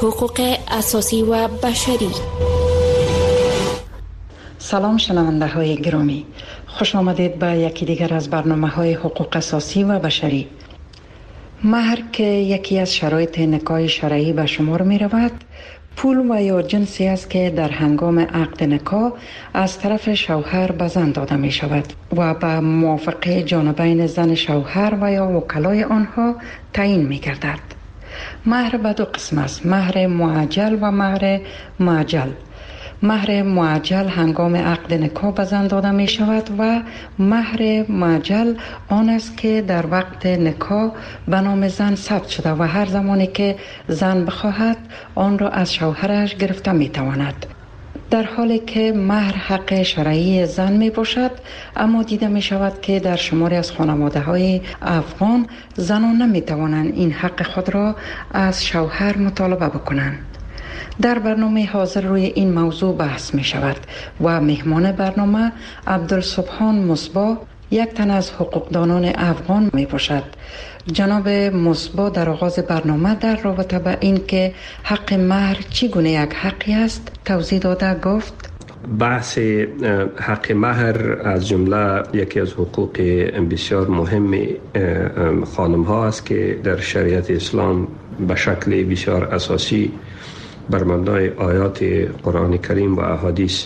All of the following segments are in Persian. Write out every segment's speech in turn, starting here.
حقوق اساسی و بشری. سلام شنونده های گرامی، خوش آمدید به یکی دیگر از برنامه های حقوق اساسی و بشری. مهر که یکی از شرایط نکاح شرعی به شمار می رود، پول و یا جنسی است که در هنگام عقد نکاح از طرف شوهر به زن داده می شود و به موافقه جانبین زن شوهر و یا وکلای آنها تعیین می گردد. مهر به دو قسم است: مهر معجل و مهر معجل. مهر معجل هنگام عقد نکاح به زن داده می شود و مهر معجل آن است که در وقت نکاح به نام زن ثبت شده و هر زمانی که زن بخواهد آن را از شوهرش گرفته می تواند. در حالی که مهر حق شرعی زن می باشد، اما دیده می شود که در شماری از خانواده های افغان زنان نمی توانند این حق خود را از شوهر مطالبه بکنند. در برنامه حاضر روی این موضوع بحث می شود و مهمان برنامه عبدالسبحان مصباح، یک تن از حقوقدانان افغان می باشد. جناب مصباح در آغاز برنامه در رابطه به این که حق مهر چگونه یک حقی است توضیح داده گفت: بحث حق مهر از جمله یکی از حقوق بسیار مهم خانم ها است که در شریعت اسلام به شکل بسیار اساسی بر مبنای آیات قرآن کریم و احادیث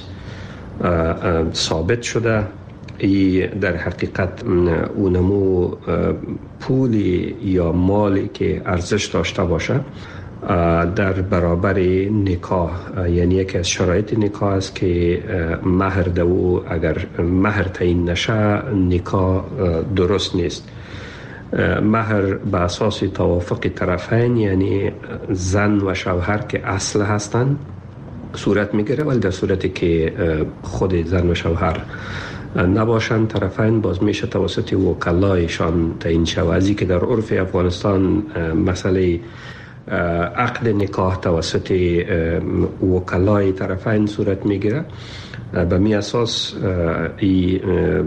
ثابت شده. ای در حقیقت اونمو پولی یا مالی که ارزش داشته باشه در برابر نکاح، یعنی یکی از شرایط نکاح است که مهر دو اگر مهر تعیین نشه نکاح درست نیست. مهر به اساس توافق طرفین، یعنی زن و شوهر که اصل هستند، صورت میگیره، ولی در صورتی که خود زن و شوهر نباشند طرفین باز میشه توسط وکلایشان تعیین شود. از که در عرف افغانستان مسئله عقد نکاح توسط وکلای طرفین صورت میگیره. به می اساس این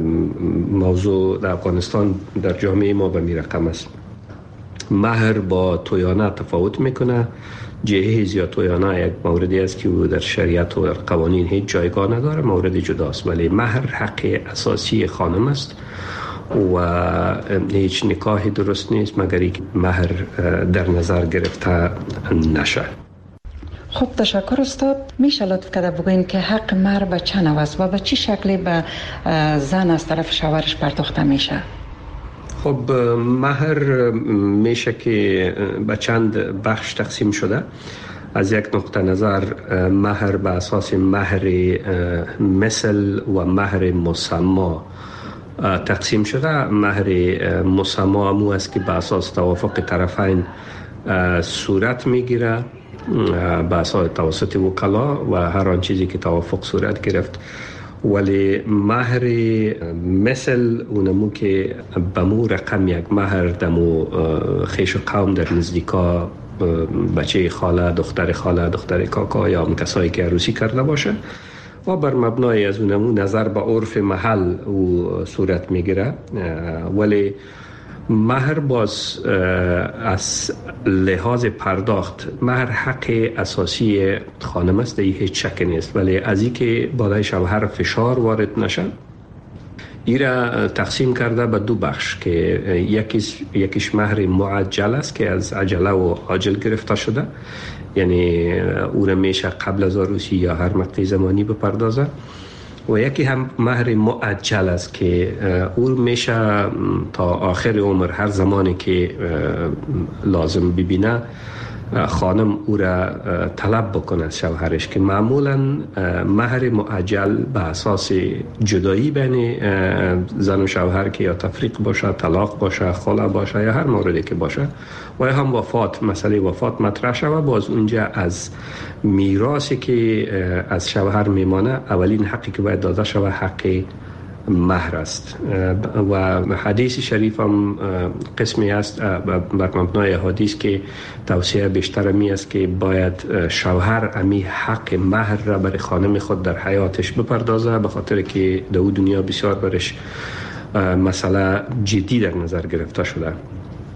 موضوع در افغانستان در جامعه ما به می رقم است. مهر با تویانه تفاوت میکنه. جهیز یا تویانه یک موردی است که در شریعت و در قوانین هیچ جایگاه نداره، مورد جداست، ولی مهر حق اساسی خانم است و هیچ نکاحی درست نیست مگر اینکه مهر در نظر گرفته نشه. خب تشکر استاد. میشه لطف کرده بگوین که حق مهر به چه نوع است و به چه شکلی به زن از طرف شوهرش پرداخته میشه؟ خب مهر میشه که به چند بخش تقسیم شده. از یک نقطه نظر مهر به اساس مهر مثل و مهر مسما تقسیم شده. مهر مسما مو است که به اساس توافق طرفین صورت میگیره به اساس توسط وکلا و هر آن چیزی که توافق صورت گرفت. ولی مهر مثل اونمو که بمو رقم یک مهر دمو خیش و قوم در نزدیکا بچه خاله، دختر خاله، دختر کاکا یا هم کسایی که عروسی کرده باشه و بر مبنای از اونمو نظر به عرف محل او صورت میگیره. ولی مهر باز از لحاظ پرداخت مهر حق اساسی خانم است، این هیچ شک نیست، ولی از این که بالای شوهر فشار وارد نشه ایرا تقسیم کرده به دو بخش که یکیش مهر معجل است که از عجله و عاجل گرفته شده، یعنی او را میشه قبل از عروسی یا هر مقطع زمانی بپردازه، و یکی هم مهر معجل است که او میشه تا آخر عمر هر زمانی که لازم ببینه خانم او را طلب بکنه از شوهرش، که معمولا مهر معجل به اساس جدایی بین زن و شوهر که یا تفریق باشه، طلاق باشه، خلع باشه یا هر موردی که باشه و یا هم وفات، مسئله وفات مطرح شود، باز اونجا از میراثی که از شوهر میمانه اولین حقی که باید داده شود حق مهر است. و حدیث شریف هم قسمی است بر مبنای حدیث که توصیه بیشتر می است که باید شوهر امی حق مهر را برای خانم خود در حیاتش بپردازه، به خاطر که در دنیا بسیار برش مسئله جدی در نظر گرفته شده.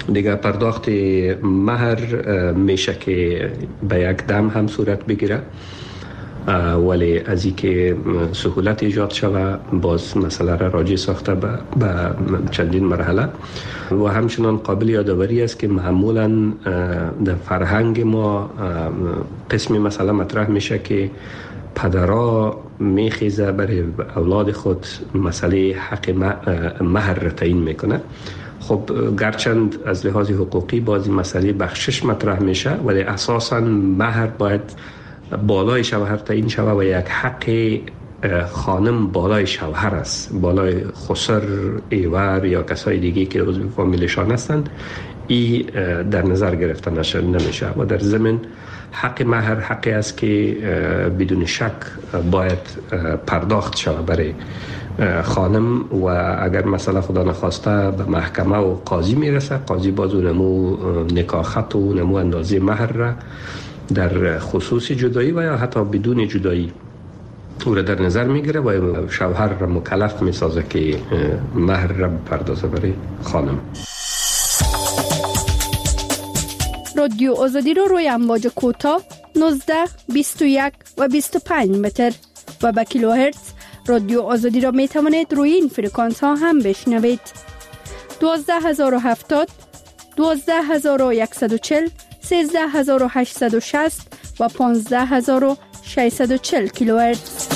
دیگه پرداخت مهر میشه که به یک دم هم صورت بگیره، ولی از این که سهولت ایجاد شود باز مسئله را راجع ساخته به چندین مرحله. و همچنان قابل یادآوری است که معمولا در فرهنگ ما قسمی مسئله مطرح میشه که پدرها میخیزه برای اولاد خود مسئله حق مهر را تعیین میکنه. خب گرچند از لحاظ حقوقی بازی مسئله بخشش مطرح میشه، ولی اساساً مهر باید بالای شوهر تعیین شود و یک حق خانم بالای شوهر است، بالای خسر، ایور یا کسای دیگه که عضو فامیلشان هستند. این در نظر گرفته نمیشه و در ضمن حق مهر حقی است که بدون شک باید پرداخت شود برای خانم و اگر مثلا خدا نخواسته به محکمه و قاضی میرسه، قاضی باز نمو نکاحت و نمو اندازه مهر را در خصوص جدایی و یا حتی بدون جدایی او را در نظر میگیره و شوهر را مکلف میسازه که مهر را پردازه برای خانم. رادیو آزادی رو روی امواج کوتاه 19، 21 و 25 متر و به کیلوهرتز رادیو آزادی را می توانید روی این فرکانس ها هم بشنوید. 12070 12140 13860 و 15640 کیلوهرتز.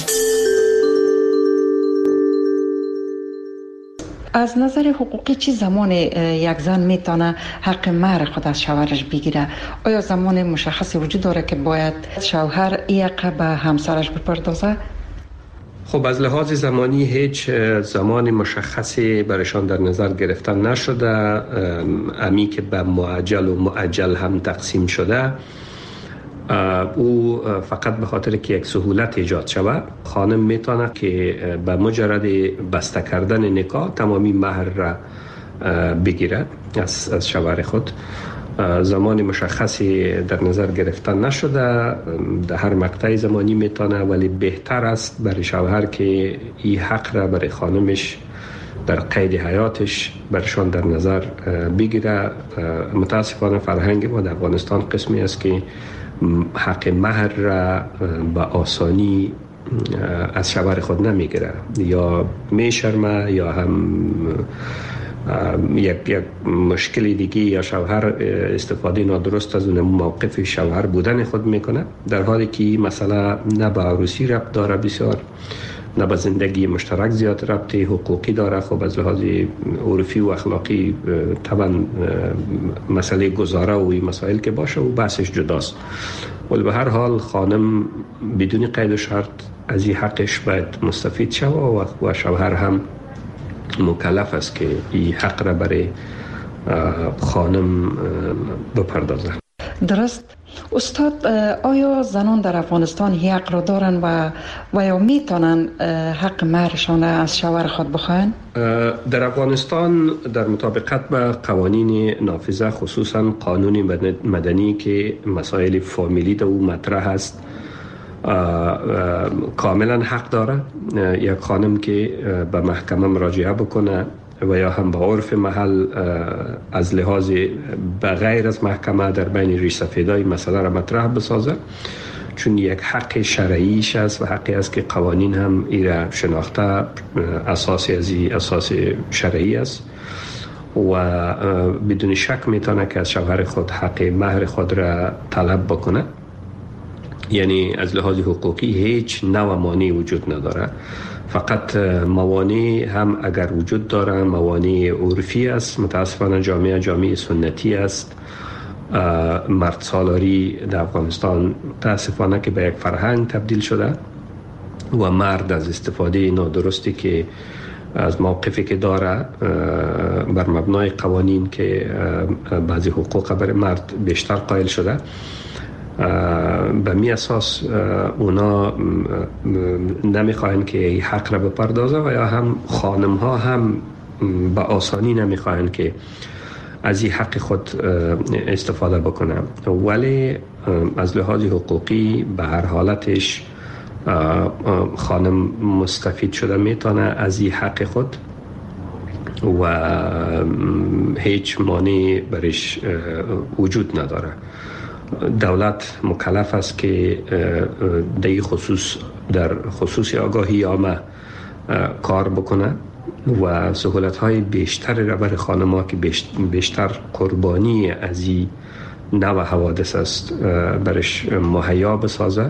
از نظر حقوقی چی زمان یک زن میتونه حق مهر خود از شوهرش بگیره؟ آیا زمان مشخصی وجود داره که باید شوهر این حق به همسرش بپردازه؟ خب از لحاظ زمانی هیچ زمان مشخصی برایشان در نظر گرفتن نشده. امی که به معجل و مؤجل هم تقسیم شده، او فقط به خاطر که یک سهولت ایجاد شود، خانم میتونه که به مجرد بسته کردن نکاح تمامی مهر را بگیرد از شوهر خود. زمان مشخصی در نظر گرفتن نشده، در هر مقطع زمانی میتونه، ولی بهتر است برای شوهر که این حق را برای خانمش در قید حیاتش برشان در نظر بگیره. متاسفانه فرهنگ ما در افغانستان قسمی است که حق مهر را به آسانی از شوهر خود نمیگیره، یا میشرمه یا هم یک مشکل دیگه، یا شوهر استفاده نادرست از اون موقف شوهر بودن خود میکنه، در حالی که مسئله نه به عروسی ربط داره بسیار، نه به زندگی مشترک زیاد ربط حقوقی داره. خب از لحاظ عرفی و اخلاقی طبعا مسئله گذاره و این مسائل که باشه و بحثش جداست، ولی به هر حال خانم بدون قید و شرط از این حقش باید مستفید شود و شوهر هم مکلف است که این حق را برای خانم بپردازه. درست. استاد، آیا زنان در افغانستان این حق را دارن و یا میتونن حق مهرشان از شوهر خود بخواهن؟ در افغانستان در مطابقت به قوانین نافذه، خصوصا قانون مدنی که مسائل فامیلی در او مطرح است، کاملا حق داره یک خانم که به محکمه مراجعه بکنه و یا هم به عرف محل از لحاظ به غیر از محکمه در بین ریش سفیدای مسئله را مطرح بسازه، چون یک حق شرعیش است و حقی است که قوانین هم ایره شناخته اساسی از اساس شرعی است و بدون شک میتونه که از شوهر خود حق مهر خود را طلب بکنه. یعنی از لحاظ حقوقی هیچ نوع مانعی وجود نداره، فقط موانع هم اگر وجود داره موانع عرفی است. متاسفانه جامعه سنتی است. مرد سالاری در افغانستان متاسفانه که به یک فرهنگ تبدیل شده و مرد از استفاده نادرستی که از موقفی که داره بر مبنای قوانین که بعضی حقوق برای مرد بیشتر قائل شده، به می اساس اونا نمیخواهند که این حق را بپردازه و یا هم خانم ها هم به آسانی نمیخواهند که از این حق خود استفاده بکنه، ولی از لحاظ حقوقی به هر حالتش خانم مستفید شده میتونه از این حق خود و هیچ مانعی برش وجود نداره. دولت مکلف است که در خصوص آگاهی عامه کار بکنه و سهولت‌های بیشتری را برای خانم‌ها که بیشتر قربانی از این نوع حوادث است برش مهیا بسازه،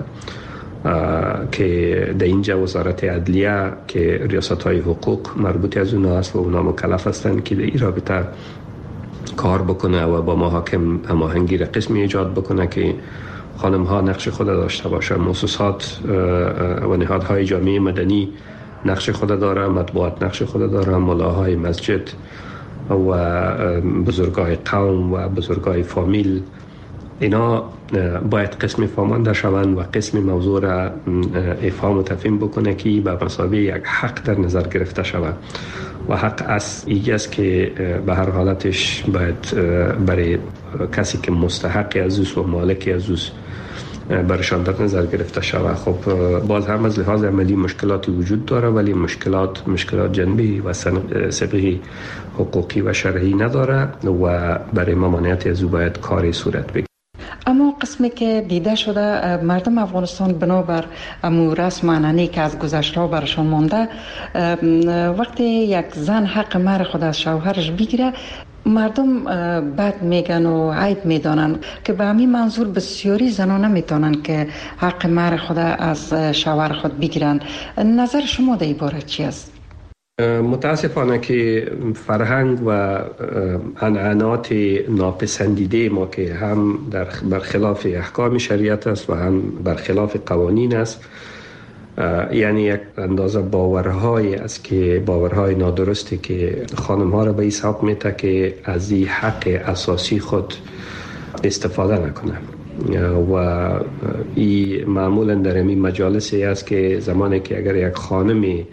که در اینجا وزارت عدلیه که ریاست‌های حقوق مربوط از اونها است و اونها مکلف هستند که در این رابطه کار بکنه و با محاکم هماهنگی را قسمی ایجاد بکنه که خانم‌ها نقش خود داشته باشه. مؤسسات و نهادهای جامعه مدنی نقش خود داره، مطبوعات نقش خود داره، ملاهای مسجد و بزرگای قوم و بزرگای فامیل، اینا باید قسم فهمانده شوند و قسم موضوع را افهام و تفهیم بکنه که به مثابه یک حق در نظر گرفته شود و حق است که به هر حالتش باید برای کسی که مستحق از و مالک از برشان در نظر گرفته شود. خب باز هم از لحاظ عملی مشکلاتی وجود داره، ولی مشکلات جنبی و صبغی حقوقی و شرعی نداره و برای ممانعت از او باید کاری صورت بگیرد. اما قسمی که دیده شده مردم افغانستان بنابر امو رسم عنعنه‌ای که از گذشته برشان مانده، وقتی یک زن حق مهر خود از شوهرش بگیره مردم بد میگن و عیب میدانن که به همین منظور بسیاری زنان نمیتونن که حق مهر خود از شوهر خود بگیرن. نظر شما در این باره چی است؟ متاسفانه که فرهنگ و عنعنات ناپسندیده ما که هم برخلاف احکام شریعت است و هم برخلاف قوانین است، یعنی یک اندازه باورهای است که باورهای نادرستی که خانم‌ها را به این سبب میته که از این حق اساسی خود استفاده نکنه و این معمولا در این مجالسی است که زمانی که اگر یک خانمی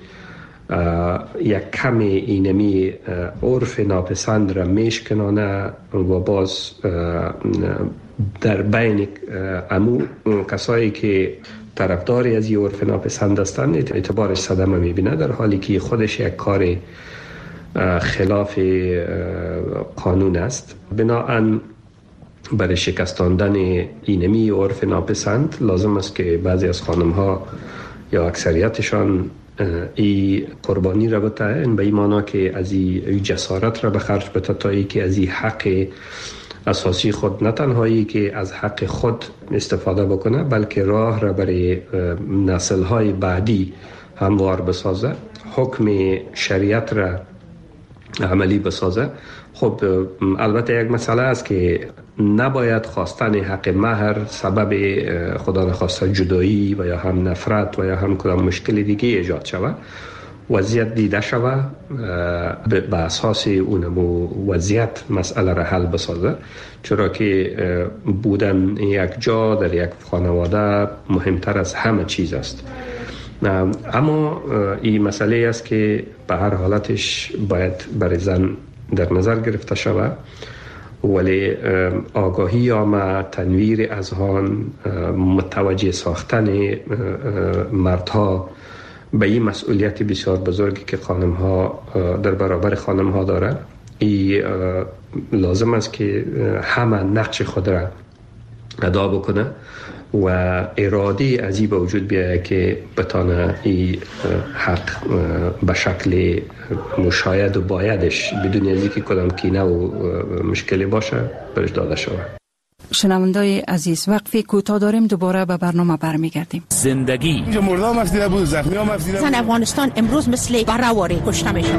یک کمی اینمی عرف ناپسند را میشکنانه و باز در بین امو کسایی که طرفداری از این عرف ناپسند هستند اعتبارش صدمه میبینه، در حالی که خودش یک کار خلاف قانون است. بنابراین برای شکستاندن اینمی عرف ناپسند لازم است که بعضی از خانم ها یا اکثریتشان ای قربانی را بتن، به این معنی که از این جسارت را به خرج بده تا ای که از این حق اساسی خود نه تنهایی که از حق خود استفاده بکنه، بلکه راه را برای نسل‌های بعدی هموار بسازه، حکم شریعت را عملی بسازه. خب البته یک مسئله است که نباید خواستن حق مهر سبب خدا نخواسته جدایی و یا هم نفرت و یا هم کدام مشکل دیگه ایجاد شود. وضعیت دیده شود به اساس اونمو وضعیت مسئله را حل بسازه، چرا که بودن یک جا در یک خانواده مهمتر از همه چیز است. اما این مسئله است که به هر حالتش باید برای زن در نظر گرفته شود، ولی آگاهی عامه، تنویر اذهان، متوجه ساختن مردها به این مسئولیت بسیار بزرگی که خانم‌ها در برابر خانم‌ها داره، این لازم است که همه نقش خود را ادا بکنه و اراده از این به وجود بیاید که بتانه این حق به شکل مشاید و بایدش بدون از اینکه کدام کینه و مشکلی باشه برش داده شود. شنوندای عزیز، وقفی کوتاه داریم، دوباره به برنامه برمیگردیم. زندگی اینجا مردم افزیده بود، زخمی هم افزیده بود. زن افغانستان امروز مثل برهواری کشته میشه.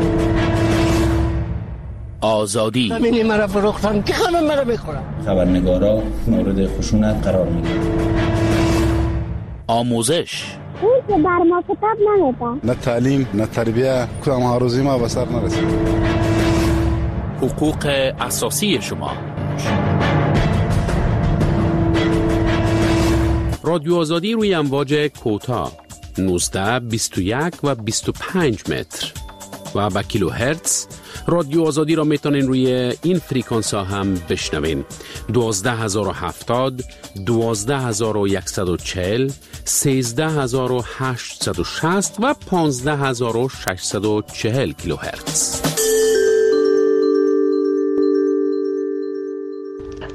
آزادی همینی مرا فروختن که خانم مرا بخورم. خبرنگارا مورد خشونت قرار میگیرن. آموزش اون که بر ما کتاب نمیده، نه تعلیم نه تربیه، کدام هاروزی ما به سر نرسید. حقوق اساسی شما. رادیو آزادی روی امواج کوتاه 19 21 و 25 متر و با کیلو هرتز. رادیو آزادی را میتونین روی این فریکانس ها هم بشنوین: 12070 12140 13860 و 15640 کیلو هرتز.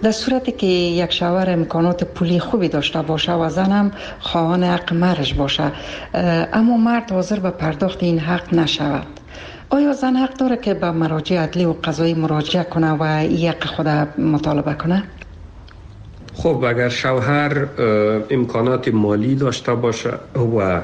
در صورتی که یک شوهر امکانات پولی خوبی داشته باشه و زن هم خواهان حق مهرش باشه اما مرد حاضر به پرداخت این حق نشود، آیا زن حق داره که به مراجع عدلی و قضایی مراجعه کنه و این حق خود مطالبه کنه؟ خب اگر شوهر امکانات مالی داشته باشه و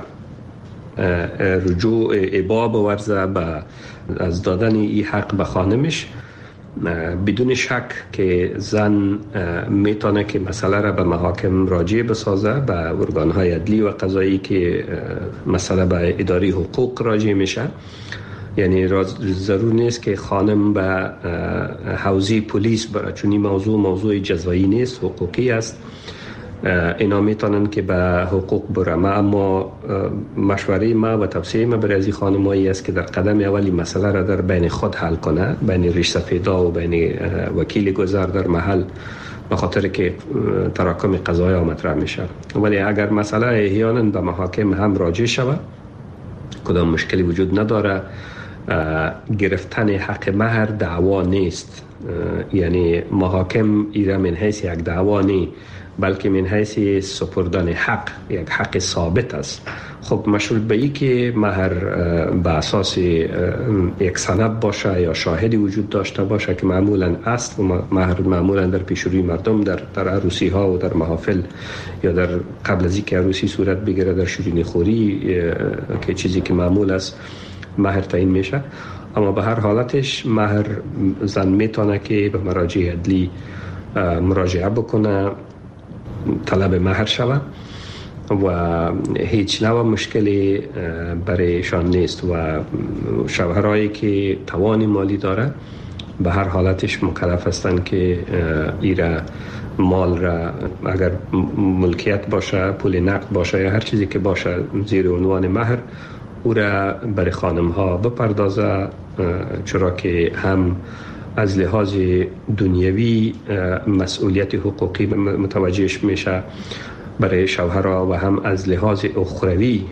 رجوع ابا بورزه از دادن این حق به خانمش، بدون شک که زن میتونه که مسئله را به محاکم راجع بسازه، به ارگانهای عدلی و قضایی که مسئله به اداره حقوق راجع میشه. یعنی ضرور نیست که خانم به حوزه پلیس بره، چون این موضوع جزایی نیست، حقوقی است. اینا میتونن که به حقوق برم، اما مشوره ما و توصیه ما برای از خانمایی است که در قدم اولی مسئله را در بین خود حل کنه، بین ریش سفیدا و بین وکیل گذر در محل، به خاطر که تراکم قضایا مطرح میشه. ولی اگر مسئله احیانا به محاکم هم راجع شود، کدام مشکلی وجود نداره. گرفتن حق مهر دعوا نیست، یعنی محاکم ایره من حیث یک دعوا نیست، بلکه من حیث سپردن حق، یک حق ثابت است. خب مشروط به این که مهر به اساس یک سند باشه یا شاهدی وجود داشته باشه که معمولا است، و مهر معمولا در پیشروی مردم در عروسی ها و در محافل یا در قبل از اینکه عروسی صورت بگیره در شیرینی خوری که چیزی که معمول است مهر تعیین میشه. اما به هر حالتش مهر زن میتونه که به مراجع عدلی مراجعه بکنه، طلب مهر شود و هیچ نوع مشکلی برایشان نیست و شوهرایی که توان مالی داره به هر حالتش مکلف هستند که ایره مال را اگر ملکیت باشه، پول نقد باشه یا هر چیزی که باشه زیر عنوان مهر، او را برای خانم ها بپردازه، چرا که هم از لحاظ دنیوی مسئولیت حقوقی متوجهش میشه برای شوهرها و هم از لحاظ اخروی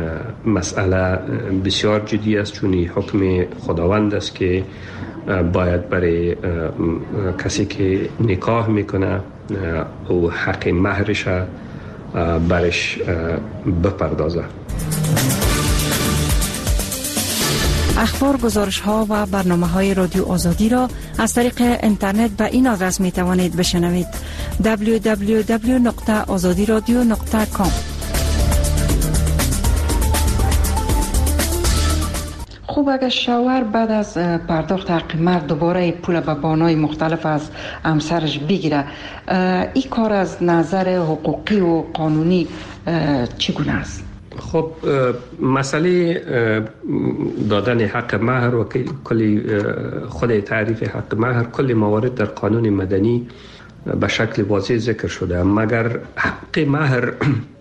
مسئله بسیار جدی است، چون حکم خداوند است که باید برای کسی که نکاح میکنه او حق مهرش برش بپردازه. اخبار، گزارش ها و برنامه های رادیو آزادی را از طریق اینترنت به این آدرس می توانید بشنوید: www.azadiradio.com. خوب، اگر شوهر بعد از پرداخت حق مهر دوباره پول به بانای مختلف از همسرش بگیره، این کار از نظر حقوقی و قانونی چگونه است؟ خب مسئله دادن حق مهر و کلی خود تعریف حق مهر، کلی موارد در قانون مدنی به شکل واضح ذکر شده، مگر حق مهر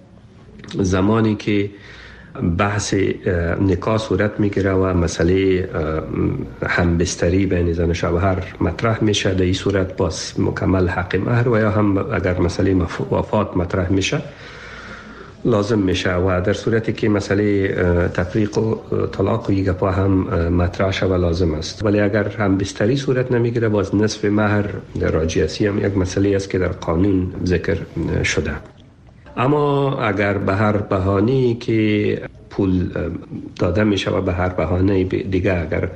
زمانی که بحث نکاح صورت میگیره و مسئله همبستری بین زن و شوهر مطرح میشه، در این صورت باز مکمل حق مهر، و یا هم اگر مسئله وفات مطرح میشه لازم میشه، و در صورتی که مسئله تفریق و طلاق و یگپا هم مطرح شود لازم است. ولی اگر هم بستری صورت نمیگیره، باز نصف مهر در راجعسی هم یک مسئله است که در قانون ذکر شده. اما اگر به هر بهانه‌ای که پول داده میشه و به هر بهانه دیگه اگر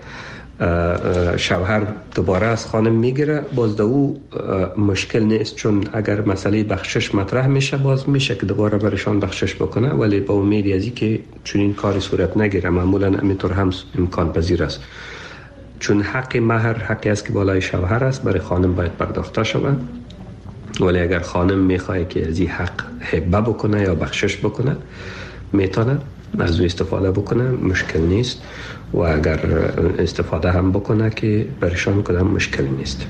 شوهر دوباره از خانم میگیره، باز دو مشکل نیست، چون اگر مسئله بخشش مطرح میشه باز میشه که دوباره برشان بخشش بکنه، ولی با امید از این که چون این کاری صورت نگیره معمولا همینطور هم امکان پذیر است، چون حق مهر حقی است که بالای شوهر است، برای خانم باید پرداخته شود. ولی اگر خانم میخواد که از این حق هبه بکنه یا بخشش بکنه، میتونه از او استفاده بکنه، مشکل نیست، و اگر استفاده هم بکنه که برشان کدام مشکل نیست.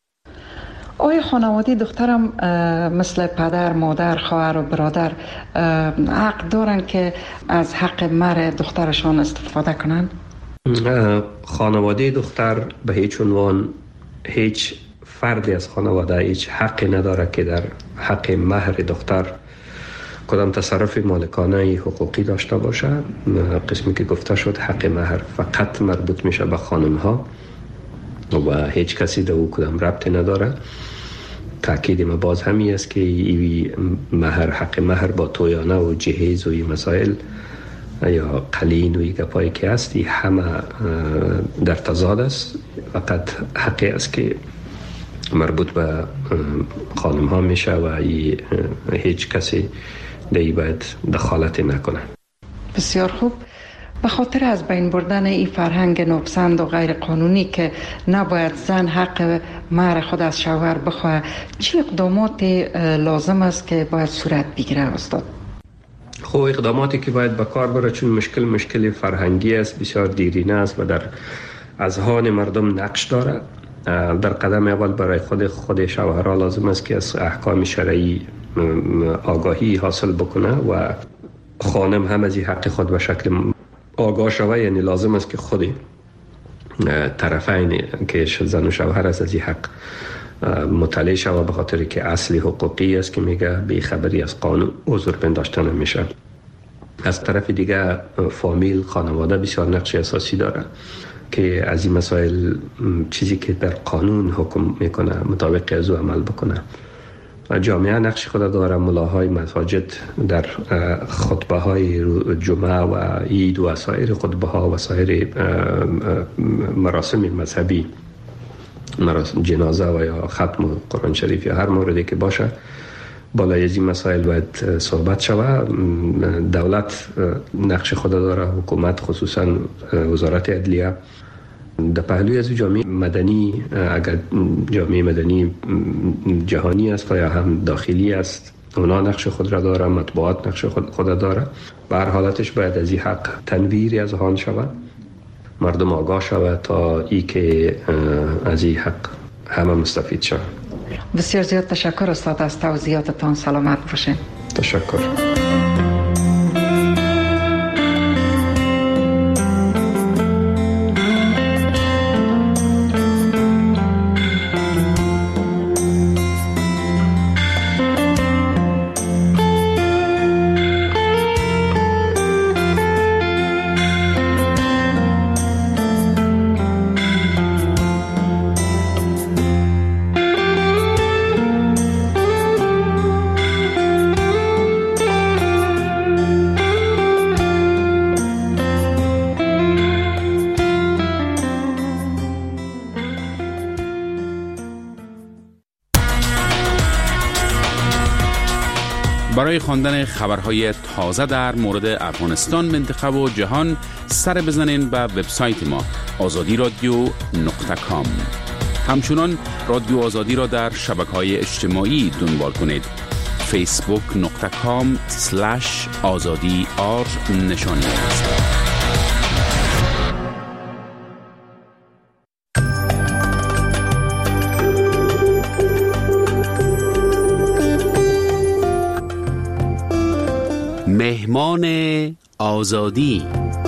آیا خانواده دخترم مثل پدر، مادر، خواهر و برادر حق دارن که از حق مهر دخترشان استفاده کنند؟ خانواده دختر به هیچ عنوان، هیچ فردی از خانواده هیچ حقی نداره که در حق مهر دختر کدام تصرف مالکانه حقوقی داشته باشه. قسمی که گفته شد حق مهر فقط مربوط میشه به خانم ها و هیچ کسی در او کدام ربطی نداره. تاکید ما باز همی است که مهر حق مهر با تویانه و جهیز و این مسائل یا قلین و این گپایی که هستی همه در تضاد است. فقط حقی است که مربوط به خانم ها میشه و هیچ کسی دیگه باید دخالت نکنه. بسیار خوب. به خاطر از بین بردن این فرهنگ ناپسند و غیر قانونی که نباید زن حق مهر خود از شوهر بخواه، چه اقدامات لازم است که باید صورت بگیره استاد؟ خب اقداماتی که باید به کار بره، چون مشکل فرهنگی است، بسیار دیرینه است و در اذهان مردم نقش داره. در قدم اول برای خود شوهرها لازم است که از احکام شرعی آگاهی حاصل بکنه و خانم هم از این حق خود به شکل آگاه شوه. یعنی لازم است که خود طرفین که زن و شوهر است از این حق مطلع شوه، به خاطر که اصلی حقوقی است که میگه بی خبری از قانون عذر پنداشته نمیشه. از طرف دیگه فامیل، خانواده بسیار نقش اساسی داره که از این مسائل چیزی که در قانون حکم میکنه مطابق از او عمل بکنه. جامعه نقش خود داره. ملاهای مساجد در خطبه های جمعه و عید و سایر خطبه ها و سایر مراسم مذهبی، مراسم جنازه و یا ختم قرآن شریف یا هر موردی که باشه، بالای از این مسائل باید صحبت شود. دولت نقش خود داره، حکومت خصوصا وزارت عدلیه. در پهلوی از جامعه مدنی، اگر جامعه مدنی جهانی است یا هم داخلی است، اونا نقش خود را داره، مطبوعات نقش خود داره. به هر حالتش باید از این حق تنویری از آن شود، مردم آگاه شود تا ای که از این حق همه مستفید شود. بسیار زیاد تشکر استاد از توضیحاتتان. سلامت باشین. تشکر. برای خواندن خبرهای تازه در مورد افغانستان، منطقه و جهان سر بزنین به وبسایت ما azadiradio.com. همچنان رادیو آزادی را در شبکه‌های اجتماعی دنبال کنید. facebook.com/azadi_r نشانی است. مهمان آزادی.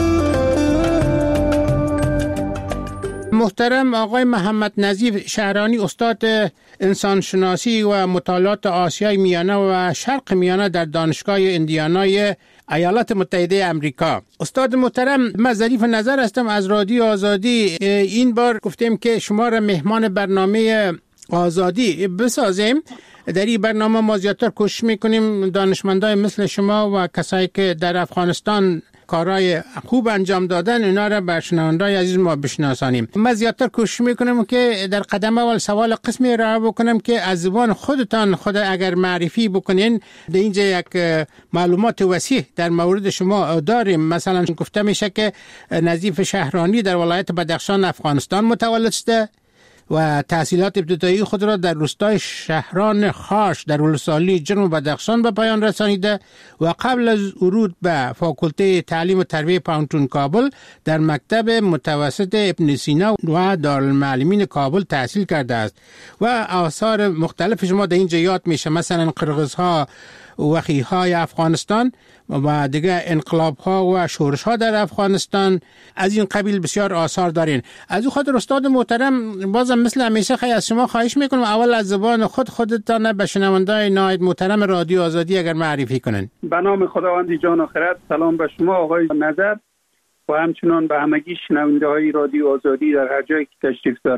محترم آقای محمد نظیف شهرانی، استاد انسانشناسی و مطالعات آسیای میانه و شرق میانه در دانشگاه ایندیانای ایالات متحده امریکا. استاد محترم، من ظریف نظر هستم از رادیو آزادی. این بار گفتیم که شما را مهمان برنامه آزادی بسازیم. در این برنامه ما زیادتر کوشش میکنیم دانشمندای مثل شما و کسایی که در افغانستان کارهای خوب انجام دادن اینا را بر شنوندگان عزیز ما بشناسانیم. من زیادتر کوشش میکنم که در قدم اول سوال قسمی را بکنم که از زبان خودتان خود اگر معرفی بکنین. در اینجا یک معلومات وسیع در مورد شما داریم. مثلا گفته میشه که نظیف شهرانی در ولایت بدخشان افغانستان متولد شده و تحصیلات ابتدایی خود را در روستای شهران خاش در ولسوالی جنوب بدخشان به پایان رسانیده و قبل از ورود به فاکولته تعلیم و تربیت پانتون کابل در مکتب متوسط ابن سینا و دارالمعلمین کابل تحصیل کرده است و آثار مختلف شما در اینجا یاد میشه، مثلا قرغزها، وخیهای افغانستان و دیگه انقلاب‌ها و شورش‌ها در افغانستان. از این قبیل بسیار آثار دارین. از او خاطر استاد محترم بازم مثل همیشه خیلی از شما خواهش میکنم اول از زبان خودتان به شنوندگان نهایت محترم رادیو آزادی اگر معرفی کنن. به نام خداوند جان و خرد. سلام به شما آقای نظر و همچنان به همگی شنونده‌های رادیو آزادی در هر جایی که تشریف دارن.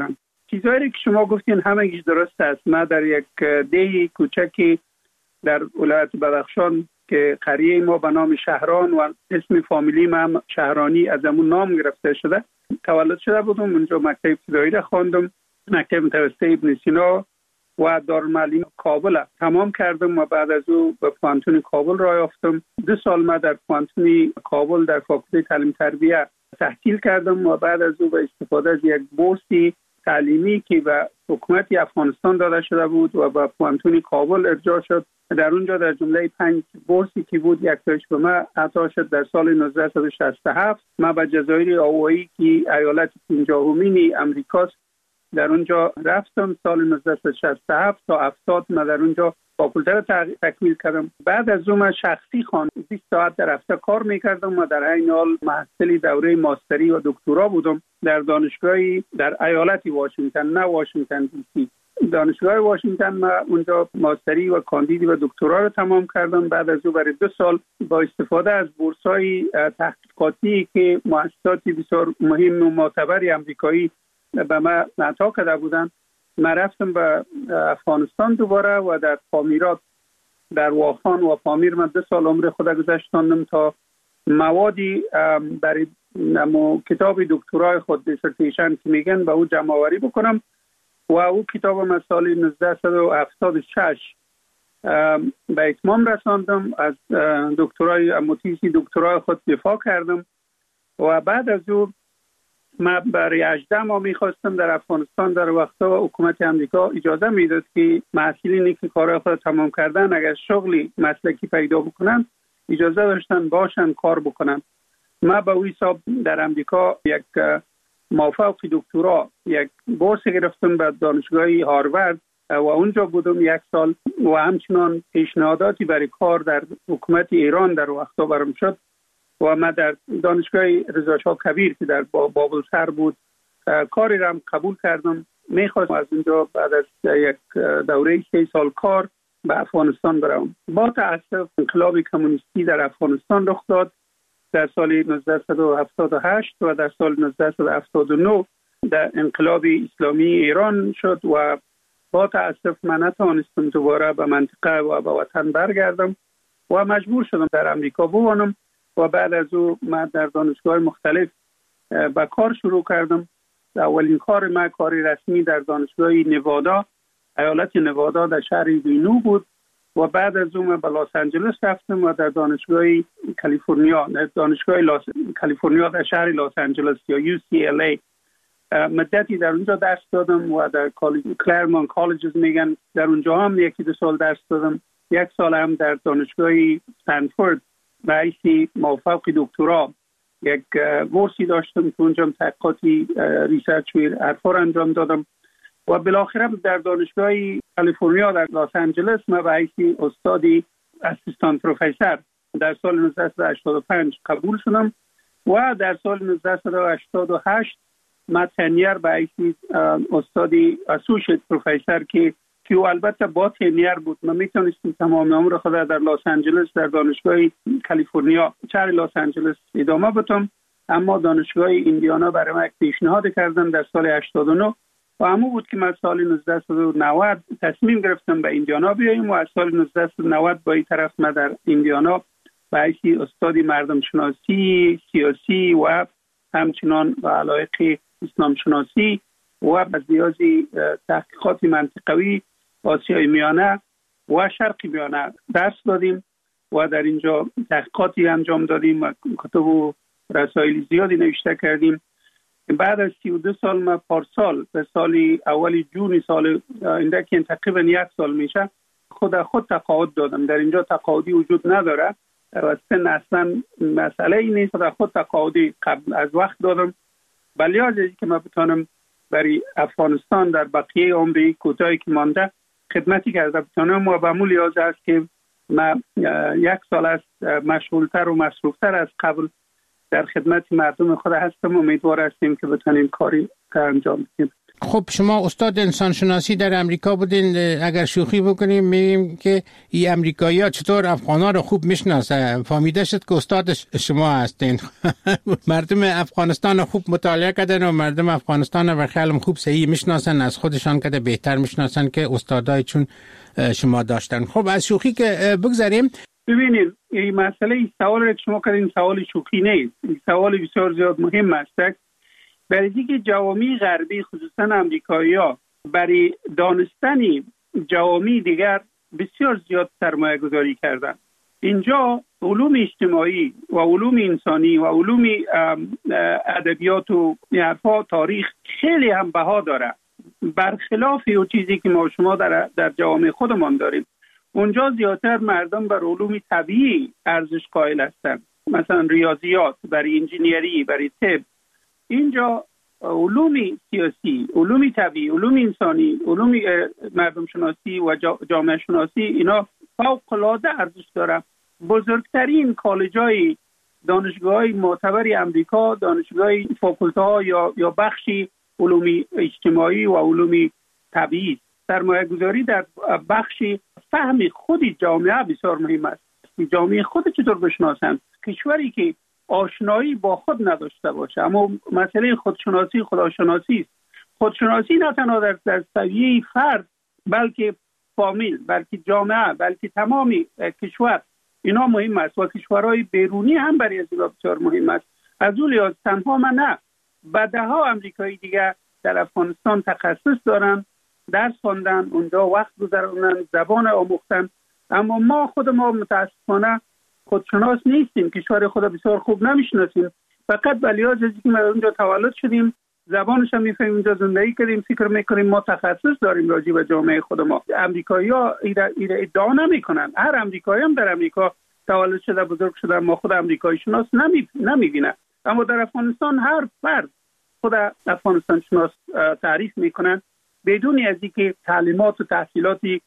چیزایی که شما گفتین همگیش درست است. من در یک دیه کوچکی در ولایت بدخشان که قریه ما به نام شهران و اسم فامیلی من شهرانی از همون نام گرفته شده تولد شده بودم. اونجا مکتب ابتدایی را خواندم، مکتب متوسط ابن سینا و دارالمعلم کابل تمام کردم و بعد از او به پوانتون کابل راه یافتم. 2 سال من در پوانتون کابل در فاکولته تعلیم تربیه تحصیل کردم و بعد از او به استفاده از یک بورسی تعلیمی که به حکومت افغانستان داده شده بود و به پوانتون کابل ارجاع شد، در اونجا در جمله 5 بورسی که بود یک تایش به من عطا شد. در سال 1967 من به جزایر آوایی که ایالت 50مین امریکاست در اونجا رفتم. سال 1967 تا 70 من در اونجا فاکولته را تکمیل کردم. بعد از اون من شخصی 20 ساعت در هفته کار میکردم و در این حال محصل دوره ماستری و دکترا بودم در دانشگاهی در ایالت واشنگتن، نه واشنگتن دی سی. دانشگاه واشنگتن من اونجا ماستری و کاندیدی و دکترا رو تمام کردم. بعد از اون برای 2 سال با استفاده از بورس‌های تحقیقاتی که مؤسسات بسیار مهم و معتبر آمریکایی به من عطا کرده بودن، من رفتم به افغانستان دوباره و در پامیرات در واخان و پامیر من 2 سال عمر خود گذاشتم تا موادی برای کتاب دکترای خود دیسرتیشن که میگن به او جمع آوری بکنم و او کتاب من سال 1976 به اتمام رساندم. از دکترای تیزی دکترای خود دفاع کردم و بعد از او من برای 18 ماه میخواستم در افغانستان. در وقتا حکومت امریکا اجازه میداد که محصلینی که کارهای خود تمام کردن اگر شغلی مسلکی پیدا بکنن اجازه داشتن باشن کار بکنن. من به وی حساب در امریکا یک مافوق دکترا یک بورس گرفتم به دانشگاه هاروارد و اونجا بودم 1 سال و همچنان پیشنهاداتی برای کار در حکومت ایران در وقتا برام شد و من در دانشگاه رضا شاه کبیر که در بابل سر بود کاری را قبول کردم. میخواستم از اونجا بعد از یک دوره 3 سال کار به افغانستان بروم. با تأسف انقلاب کمونیستی در افغانستان رخ داد در سال 1978 و در سال 1979 در انقلاب اسلامی ایران شد و با تأسف من نتوانستم دوباره به منطقه و به وطن برگردم و مجبور شدم در امریکا بمانم و بعد از او من در دانشگاه مختلف به کار شروع کردم. اولین کار من کاری رسمی در دانشگاه نوادا، ایالت نوادا در شهر رینو بود و بعد از اون من به لس آنجلس رفتم و در دانشگاه کالیفرنیا کالیفرنیا در شهر لس آنجلس یا UCLA مدتی در اونجا درس دادم و در کلرمون کالجز میگن در اونجا هم 1-2 سال درس دادم. 1 سال هم در دانشگاه استنفورد به حیث موفق دکترا یک بورسی داشتم که اونجا تحقیقاتی ریسرچ و حرفا انجام دادم و بالاخره در دانشگاه کالیفرنیا در لس آنجلس من به حیث استادی اسیستانت پروفسور در سال 1985 قبول شدم و در سال 1988 من تنیر به حیث استادی اسوشیت پروفسور که البته با تنیر بود. من میتونستم تمام عمر خود در لس آنجلس در دانشگاه کالیفرنیا شهر لس آنجلس ادامه بدم، اما دانشگاه ایندیانا برای من پیشنهاد کردن در سال 89 و همون بود که من سال 1990 تصمیم گرفتم به ایندیانا بیاییم و از سال 1990 با این طرف من در ایندیانا به حیث استادی مردم شناسی سیاسی و همچنان به علایق اسلام شناسی و بزیازی تحقیقات منطقوی آسیای میانه و شرق میانه درس دادیم و در اینجا تحقیقاتی انجام دادیم و کتب و رسائل زیادی نوشته کردیم. بعد از 32 سال ما پارسال به سال اولی جون سال اینده که تقریبا 1 سال میشه خود تقاعد دادم. در اینجا تقاعدی وجود نداره و سن اصلا مسئله ای نیست. خود تقاعدی قبل از وقت دادم ولی از اینکه من بتونم برای افغانستان در بقیه عمری کوتاهی که مانده خدمتی کرده بتونم و به مو لیاز است که من 1 سال است مشغولتر و مصروفتر از قبل در خدمت مردم خود هستم. امیدوار هستیم که بتونیم کاری انجام بدیم. خب شما استاد انسان شناسی در امریکا بودین، اگر شوخی بکنیم میگیم که این امریکایی‌ها چطور افغان‌ها رو خوب میشناسن. فهمیده شد که استاد شما هستین. مردم افغانستان خوب مطالعه کردن و مردم افغانستان رو خیلی خوب صحیح میشناسن، از خودشان که بهتر میشناسن که استادای چون شما داشتن. خب از شوخی که بگذاریم، ببینید این مسئله، این سوال که شما کردین سوال شوخی نیست، این سوال بسیار زیاد مهم است. برای اینکه جوامع غربی خصوصا امریکایی‌ها برای دانستن جوامع دیگر بسیار زیاد سرمایه گذاری کردن. اینجا علوم اجتماعی و علوم انسانی و علوم ادبیات و حرفا تاریخ خیلی هم بها داره، برخلاف اون چیزی که ما شما در جوامع خودمان داریم. اونجا زیادتر مردم بر علوم طبیعی ارزش قائل هستند، مثلا ریاضیات، برای انجینیری، برای طب. اینجا علوم سیاسی، علوم طبیعی، علوم انسانی، علوم مردم شناسی و جامعه شناسی، اینا فوق العاده ارزش داره. بزرگترین کالج‌های دانشگاه‌های معتبر امریکا، دانشگاه‌های فاکولته‌ها یا بخشی علوم اجتماعی و علوم طبیعی. سرمایه‌گذاری در بخش فهم خود جامعه بسیار مهم است. جامعه خود چطور بشناسند؟ کشوری که آشنایی با خود نداشته باشه، اما مسئله خودشناسی خداشناسی است. خودشناسی نه تنها در سویه فرد، بلکه فامیل، بلکه جامعه، بلکه تمام کشور اینا مهم است و کشورهای بیرونی هم برای از بسیار مهم است. از اون لحاظ تنها من نه، بعدها امریکایی دیگه در افغانستان تخصص دارن، درس خواندن، اونجا وقت گذروندن، زبان آموختن، اما ما متاسفانه خودشناس نیستیم، کشور خود بسیار خوب نمیشناسیم. فقط به لحاظ اینکه ما اونجا تولد شدیم، زبانش هم میفهمیم، اونجا زندگی کردیم، فکر میکنیم ما تخصص داریم راجع به جامعه خود ما. امریکایی‌ها ایره ادعا نمیکنن. هر امریکایی هم در امریکا تولد شده، بزرگ شده، ما خود امریکایی شناس نمیبینه. اما در افغانستان هر فرد خود افغانستان شناس تعریف میکنن بدون از اینکه تعلیمات و تحصیلاتی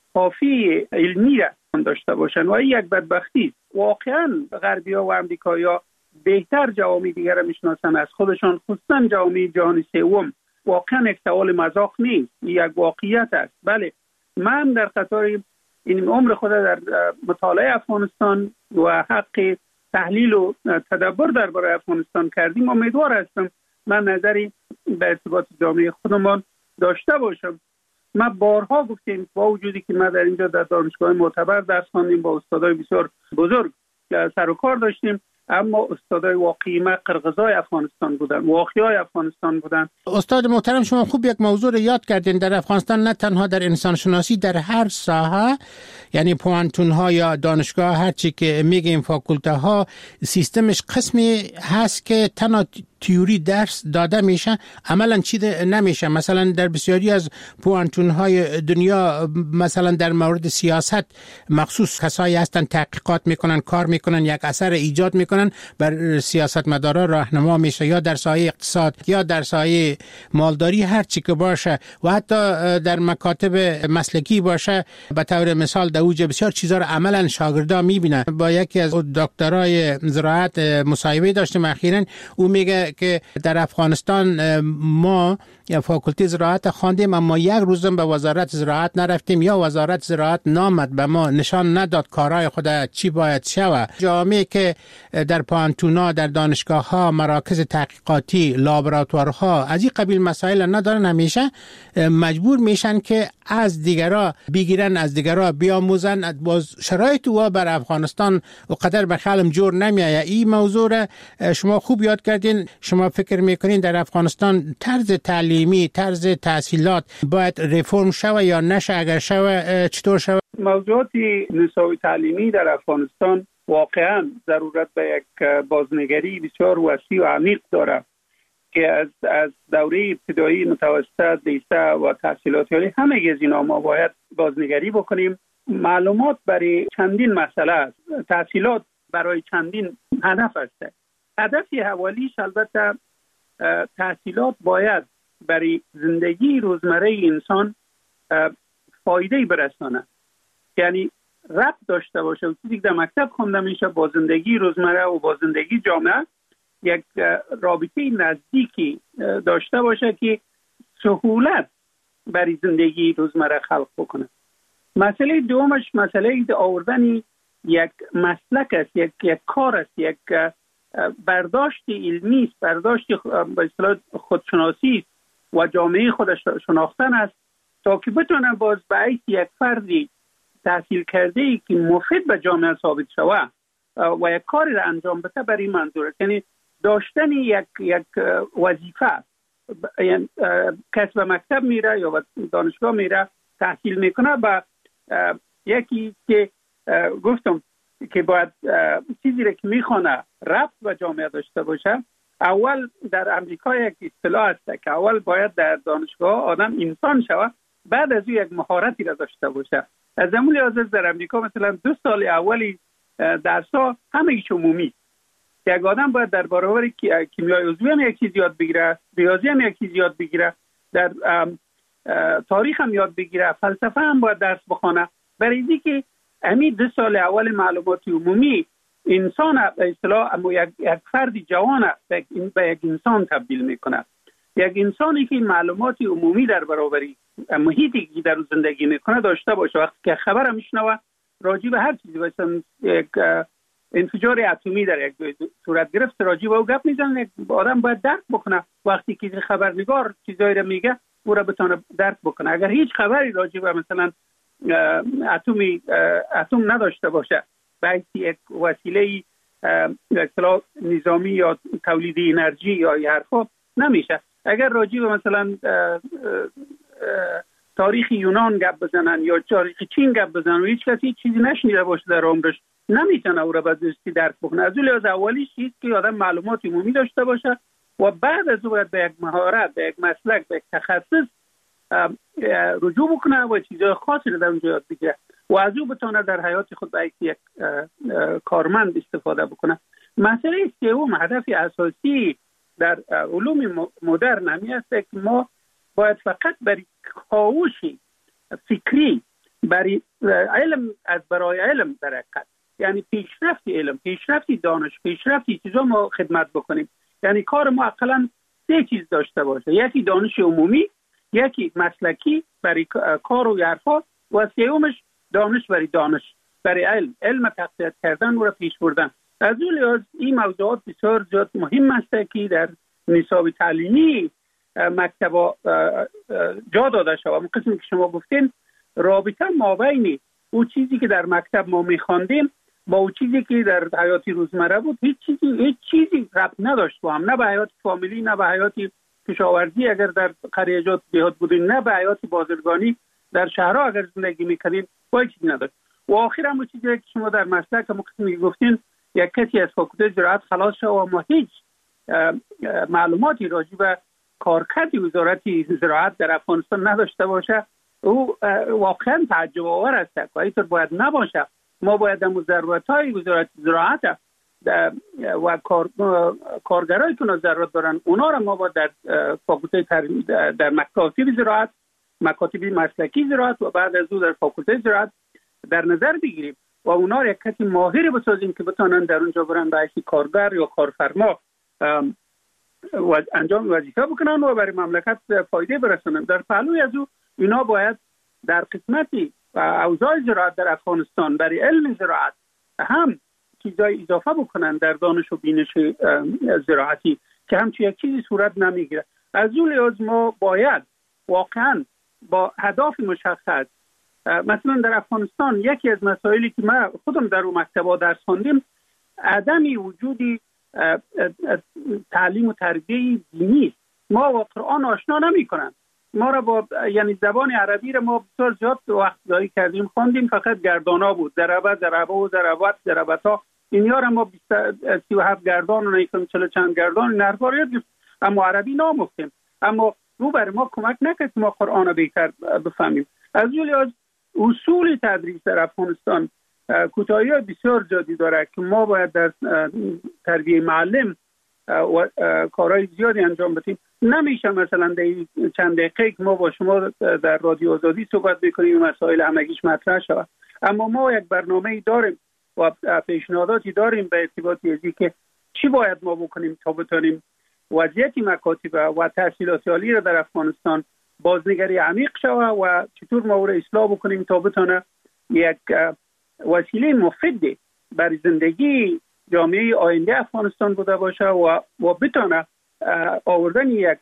کافی علمی را داشته باشن و این یک بدبختی است. واقعا غربی‌ها و امریکایی‌ها بهتر جوامع دیگر را میشناسن از خودشان، خصوصا جوامع جهان سوم. واقعا یک سوال مذاق نیست، یک واقعیت است. بله، من در قطار این عمر خود در مطالعه افغانستان و حق تحلیل و تدبر درباره افغانستان کردیم، امیدوار هستم من نظری به ارتباط جامعه خودمان داشته باشم. ما بارها گفتیم با وجودی که ما در اینجا در دانشگاه معتبر درس خواندیم، با استادای بسیار بزرگ سر و کار داشتیم، اما استادای واقعی ما قرقزای افغانستان بودن، واقعیای افغانستان بودن. استاد محترم، شما خوب یک موضوع رو یاد کردین. در افغانستان نه تنها در انسان شناسی، در هر ساحه، یعنی پوانتون ها یا دانشگاه، هر چی که میگیم فاکولته ها، سیستمش قسمی هست که تنها تیوری درس داده میشه، عملا چیده نمیشه. مثلا در بسیاری از پوانتون های دنیا، مثلا در مورد سیاست مخصوص کسایی هستن تحقیقات میکنن، کار میکنن، یک اثر ایجاد میکنن، بر سیاستمدارا راهنما میشه، یا در سایه اقتصاد یا در سایه مالداری، هر چی که باشه، و حتی در مکاتب مسلکی باشه. به طور مثال در اوج بسیار چیزا رو عملا شاگردا میبینن. با یکی از دکترای زراعت مصاحبه داشتیم اخیراً، او میگه که در افغانستان ما فاکولته زراعت خواندیم، اما یک روزم به وزارت زراعت نرفتیم، یا وزارت زراعت نامد به ما نشان نداد کارهای خود چی باید شود. جامعه که در پانتونا، در دانشگاه ها، مراکز تحقیقاتی، لابراتوارها از این قبیل مسائل ندارن، همیشه مجبور میشن که از دیگرها بگیرن، از دیگرها بیاموزن. باز شرایط و بر افغانستان و قدر به خیالم جور نمیایه. این موضوع را شما خوب یاد کردین. شما فکر میکنین در افغانستان طرز تعلیمی، طرز تحصیلات باید ریفرم شوه یا نشه؟ اگر شوه چطور شوه؟ موضوعات نصاب تعلیمی در افغانستان واقعا ضرورت به یک بازنگری بسیار وسیع و عمیق داره که از دوره ابتدایی، متوسط، لیسه و تحصیلات عالی، همه از اینا ما باید بازنگری بکنیم. معلومات برای چندین مسئله است، تحصیلات برای چندین هدف است. هدف اولیش البته تحصیلات باید برای زندگی روزمره انسان فایده برسانه، یعنی ربط داشته باشه. چیزی که در مکتب خونده میشه با زندگی روزمره و با زندگی جامعه یک رابطه نزدیکی داشته باشه که سهولت برای زندگی روزمره خلق بکنه. مسئله دومش مسئله آوردن یک مسلک است، یک کار است، یک برداشت علمی است، برداشت به اصطلاح خودشناسی است و جامعه خودش شناختن است تا که بتونه باز به حیث یک فردی تحصیل کرده ای که مفید به جامعه ثابت شود و یک کاری را انجام بده برای منظور است. یعنی داشتن یک وظیفه، یعنی کس به مکتب میره یا به دانشگاه میره تحصیل میکنه با یکی که گفتم که باید چیزی را که میخونه ربط به جامعه داشته باشه. اول در امریکا یک اصطلاح است که اول باید در دانشگاه آدم انسان شود، بعد از او یک مهارتی را داشته باشه. از همون لحاظ در امریکا مثلا 2 سال اولی درس‌ها همه‌ایش عمومی. یک آدم باید در برابر کیمیای عضوی هم یک چیز یاد بگیره، ریاضی هم یک چیز یاد بگیره، در تاریخ هم یاد بگیره، فلسفه هم باید درس بخونه. برای اینکه همین 2 سال اول معلومات عمومی انسان به اصطلاح یک فرد جوان به یک انسان تبدیل میکنه. یک انسانی که معلومات عمومی در برابر محیطی که در زندگی میکنه داشته باشه، وقتی که خبر میشنوه راجع به هر چیزی، مثلا یک انفجار اتمی در یک صورت گرفت، راجع به او گپ میزنه، آدم باید درک بکنه. وقتی که خبرنگار چیزایی رو میگه او را بتونه درک بکنه. اگر هیچ خبری راجع به مثلا اتم نداشته باشه، باید یک وسیله اصطلاح نظامی یا تولید انرژی یا حرفا نمیشه. اگر راجع به مثلا تاریخ یونان گپ بزنن یا تاریخ چین گپ بزنن و هیچ کسی چیزی نشنیده باشه در عمرش، نمیتونه او را به درستی درک بکنه. از اون لحاظ اولیش چیزی که آدم معلومات عمومی داشته باشه و بعد از اون باید به یک مهارت، به یک مسلک، به یک تخصص رجوع بکنه و چیزهای خاصی رو در اونجا یاد بگیره و از اون بتونه در حیات خود به یک کارمند استفاده بکنه. مسئله سوم، هدف اساسی در علوم مدرن همی است که ما باید فقط برای کاوش فکری، برای علم، از برای علم در حقیقت، یعنی پیشرفت علم، پیشرفت دانش، پیشرفت چیزا ما خدمت بکنیم. یعنی کار ما اقلا 3 چیز داشته باشه: یکی دانش عمومی، یکی مسلکی برای کار و حرفا و سومش دانش برای علم تقویت کردن و پیش بردن. از اون لحاظ این موضوعات بسیار زیاد مهم است که در نصاب تعلیمی مکتبا جا داده شود. اون قسمی که شما گفتین، رابطه مابین اون چیزی که در مکتب ما می‌خواندیم با اون چیزی که در حیات روزمره بود هیچ چیزی ربط نداشت با هم، نه به حیات فامیلی، نه به حیات کشاورزی اگر در قریه‌جات دیهات بودین، نه به حیات بازرگانی در شهرها اگر زندگی می‌کردین، با چیزی نداشت. و آخر هم چیزی که شما در مسلک هم قسمی گفتین، یک کسی از فاکولته زراعت خلاص شد و ما هیچ معلوماتی راجع به کارکرد وزارت زراعت در افغانستان نداشته باشه، او واقعا تعجب آور است و اینطور باید نباشه. ما باید در ضرورت‌های وزارت زراعت و کارگرایی که ضرورت دارن اونا را ما باید در فاکولته در مکاتب زراعت، مکاتب مسلکی زراعت و بعد از او در فاکولته زراعت در نظر بگیریم و اونا را یک کسی ماهر بسازیم که بتونن در اونجا برن به حیث کارگر یا کارفرما و انجام وظیفه بکنن و برای مملکت فایده برسونن. در پهلوی از او اینا باید در قسمتی اوضاع زراعت در افغانستان برای علم زراعت هم چیزای اضافه بکنن در دانش و بینش زراعتی که همچون یک چیزی صورت نمیگیره. از اون لحاظ ما باید واقعا با هدف مشخص، مثلا در افغانستان یکی از مسائلی که ما خودم در اون مکتبا درس خواندیم، عدم وجودی تعلیم و تربیه دینی است. ما با قرآن آشنا نمی‌کنن. ما را با یعنی زبان عربی را ما بسیار زیاد وقت ضایع کردیم، خواندیم فقط گردانا بود، ضربتا اینیا را ما 37 گردان و 40 چند گردان نرفار یاد گرفتیم، اما عربی نامفتیم. اما رو بر ما کمک نکرد ما قرآن را بهتر بفهمیم. از اون لحاظ اصول تدریس در افغانستان کوتاهی بسیار زیادی داره که ما باید در تربیه معلم و کارهای زیادی انجام بدیم. نمیشه مثلا در چند دقیقه که ما با شما در رادیو آزادی صحبت میکنیم مسائل همگیش مطرح شود، اما ما یک برنامه‌ای داریم و پیشنهاداتی داریم به ارتباط ازی که چی باید ما بکنیم تا بتونیم وضعیت مکاتب و تحصیلات عالی را در افغانستان بازنگری عمیق شود و چطور ما او را اصلاح بکنیم تا بتونه یک وسیله مفید برای زندگی جامعه آینده افغانستان بوده باشه و بتونه آوردن یک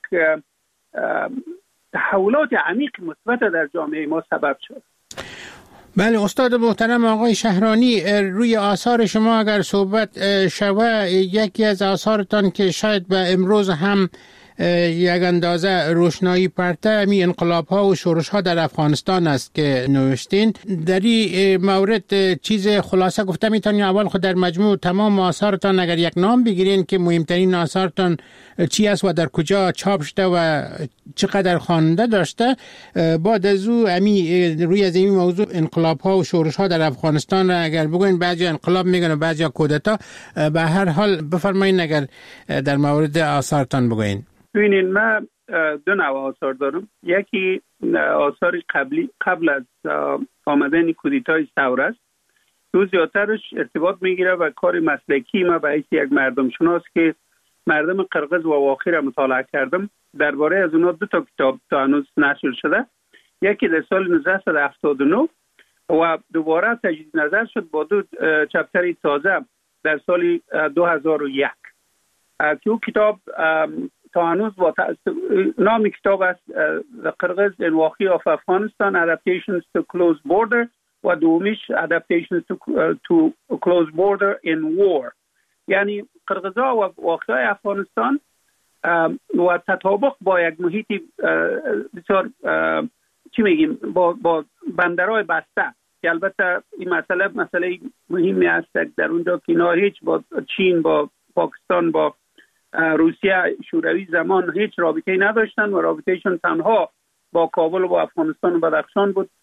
تحولات عمیق مثبت در جامعه ما سبب شد. بله استاد محترم آقای شهرانی، روی آثار شما اگر صحبت شود، یکی از آثارتان که شاید به امروز هم یک اندازه روشنایی پرته می انقلاب ها و شورش ها در افغانستان است که نوشتین. در این مورد چیز خلاصه گفته میتونید؟ اول خود در مجموع تمام آثارتان اگر یک نام بگیرین که مهمترین آثارتان چی است و در کجا چاپ شده و چقدر خواننده داشته، بعد از او روی از این موضوع انقلاب ها و شورش ها در افغانستان را اگر بگوین، بعضی انقلاب میگن و بعضی کودتا، به هر حال بفرمایید اگر در مورد آثارتان بگوین. ببینید، من دو نوع آثار دارم. یکی آثار قبل از آمدن کودتای ثوره است. دو زیادترش ارتباط میگیره و کار مسلکی ما به حیث یک مردم شناس که مردم قرقز و واخی را مطالعه کردم. درباره از اونها دو تا کتاب تا هنوز نشر شده. یکی در سال 1979 و دوباره تجدید نظر شد با دو چپتر تازه در سال 2001 که او کتاب تا هنوز نام کتاب است The Kyrgyz and Wakhi of Afghanistan Adaptations to Close Border و دومیش Adaptations to Close Border in War، یعنی قرقزها و واخی‌های افغانستان و تطابق با یک محیط بسیار چی میگیم با بندرهای بسته، که البته این مسئله مهمی است در اونجا که اینا هیچ با چین، با پاکستان، با روسیه شوروی زمان هیچ رابطه‌ای نداشتن و رابطهشون تنها با کابل و با افغانستان و بدخشان بود.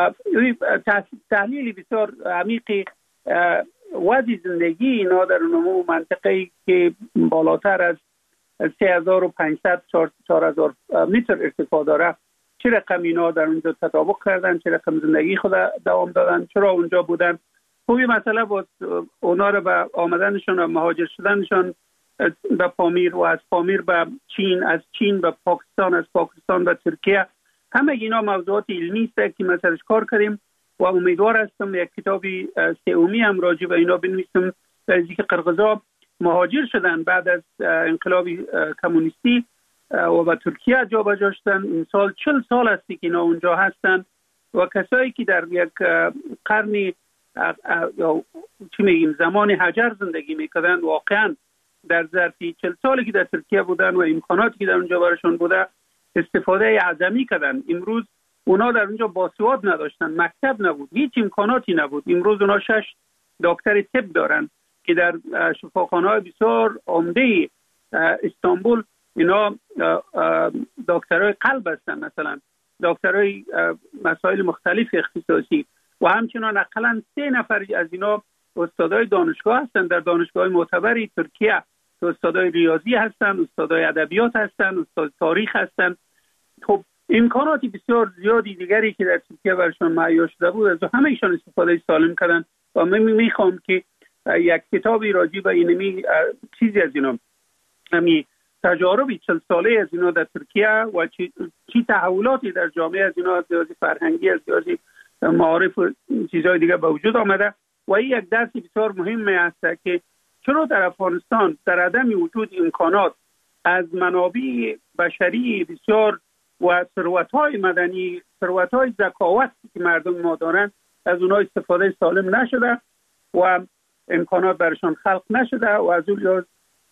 تحلیل بسیار عمیقی وضع زندگی اینا در اون منطقه‌ای که بالاتر از 3500 4000 متر ارتفاع داره، چه رقم اینا در اونجا تطابق کردن، چه رقم زندگی خود دوام دادن، چرا اونجا بودن. خوبی مسئله بود اونا رو به آمدنشون و مهاجر شدنشون به پامیر و از پامیر به چین، از چین به پاکستان، از پاکستان به ترکیه، همه اینا موضوعات علمی است که ما سرش کار کردیم و امیدوار هستم یک کتابی سومی هم راجع به اینا بنویسم، در اینکه که قرقزها مهاجر شدن بعد از انقلاب کمونیستی و به ترکیه جابجا شدن. این سال 40 سال است که اینا اونجا هستن و کسایی که در یک قرنی یا چی میگیم زمان حجر زندگی میکردن، واقعا در ظرف 40 سالی که در ترکیه بودن و امکاناتی که در اونجا براشون بوده استفاده اعظمی کردن. امروز اونا در اونجا باسواد نداشتن، مکتب نبود، هیچ امکاناتی نبود. امروز اونا 6 دکتر طب دارن که در شفاخانه‌های بسیار عمده استانبول اینا دکترای قلب هستن، مثلا دکترای مسائل مختلف اختصاصی و همچنان اقلا 3 نفر از اینا استادای دانشگاه هستن در دانشگاه معتبری ترکیه، استادای ریاضی هستن، استادای ادبیات هستن، استاد تاریخ هستن. خب امکاناتی بسیار زیادی دیگری که در ترکیه برشون مهیا شده بود از همه ایشان استفاده سالم کردن و من میخوام که یک کتابی راجع به اینمی چیزی از اینا، همین تجاربی 40 ساله از اینا در ترکیه و چی تحولاتی در جامعه از اینا، از لحاظ فرهنگی، از لحاظ معارف و چیزهای دیگه به وجود آمده و این یک درس بسیار مهمه است که چرا در افغانستان در عدم وجود امکانات از منابع بشری بسیار و ثروت‌های مدنی، ثروت‌های ذکاوت که مردم ما دارن، از اونها استفاده سالم نشده و امکانات برشان خلق نشده و از اون لحاظ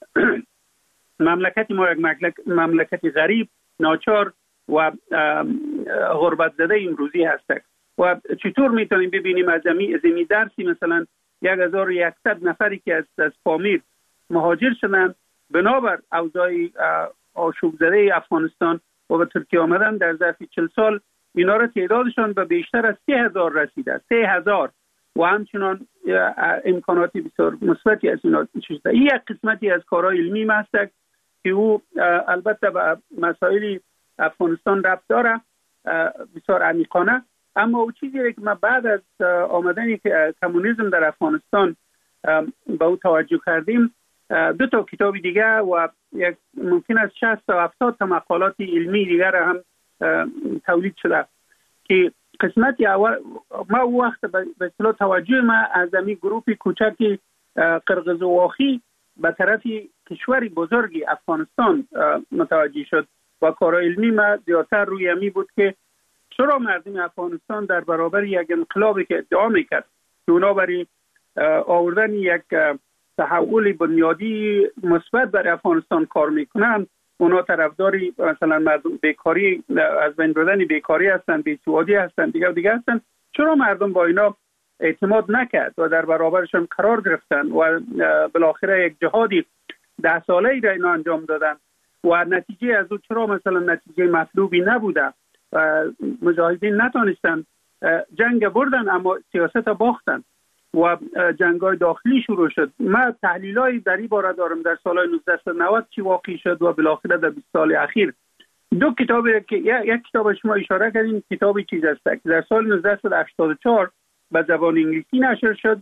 مملکت ما یک مملکت غریب، ناچار و غربت زده امروزی هست. و چطور میتونیم ببینیم از زمین درسی مثلا 1100 نفری که از پامیر مهاجر شدن بنابر اوضاع آشوب زده افغانستان و به ترکیه آمدن، در ظرف 40 سال اینا را تعدادشان به بیشتر از 3000 رسیده، 3000 و همچنان امکاناتی بسیار مثبتی از اینا شده. این یک قسمتی از کارهای علمی است که او البته به مسائل افغانستان ربط داره بسیار عمیقانه، اما او چیزی که ما بعد از آمدن کمونیسم در افغانستان به او توجه کردیم 2 تا کتاب دیگه و یک ممکن است 60 تا 70 تا مقالات علمی دیگر هم تولید شده که قسمت اول ما وقت به اصطلاح توجه ما از این گروه کوچکی قرقزواخی به طرف کشوری بزرگی افغانستان متوجه شد و کار علمی ما زیادتر روی امی بود که چرا مردم افغانستان در برابر یک انقلابی که ادعا میکرد که اونا برای آوردن یک تحول بنیادی مثبت برای افغانستان کار میکنن، اونا طرفداری مثلا مردم بیکاری از بین بردن بیکاری هستن، بیسوادی هستن، دیگه هستن، چرا مردم با اینا اعتماد نکرد و در برابرشون قرار گرفتن و بالاخره یک جهادی 10 ساله‌ای را اینا انجام دادن و نتیجه از او چرا مثلا نتیجه مطلوبی نبوده و مجاهدین نتونستن جنگ بردن اما سیاست باختن و جنگ‌های داخلی شروع شد. من تحلیلای در این باره دارم در سال 1990 چی واقع شد و بالاخره در 20 سال اخیر. 2 کتابی که یک کتاب شما اشاره کردین، کتابی چیز است که در سال 1984 به زبان انگلیسی نشر شد.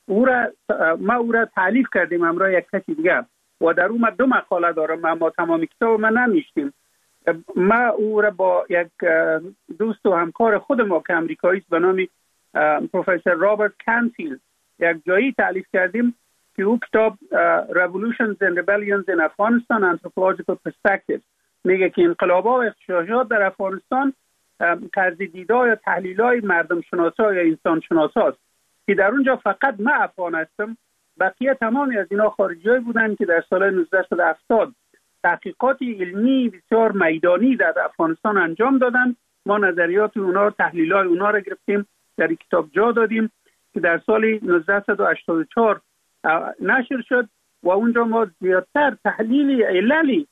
ما او را تالیف کردیم همراه یک کسی دیگه و در اون 2 مقاله دارم اما تمام کتاب ما نمیشتیم. ما او را با یک دوست و همکار خود ما که امریکایی است به نام پروفسور رابرت کانفیلد یک جایی تالیف کردیم که او کتاب Revolutions and Rebellions in Afghanistan Anthropological Perspectives میگه که انقلاب‌ها و اغتشاشات در افغانستان طرز دیدار یا تحلیل‌های مردم شناسا یا انسان شناسا است که در اونجا فقط من افغان هستم، بقیه تمامی از اینا خارجی‌های بودن که در سال 1970 تحقیقات علمی بسیار میدانی در افغانستان انجام دادن. ما نظریات اونا، تحلیل‌های اونا را گرفتیم، در این کتاب جا دادیم که در سال 1984 نشر شد و اونجا ما زیادتر تحلیل عللی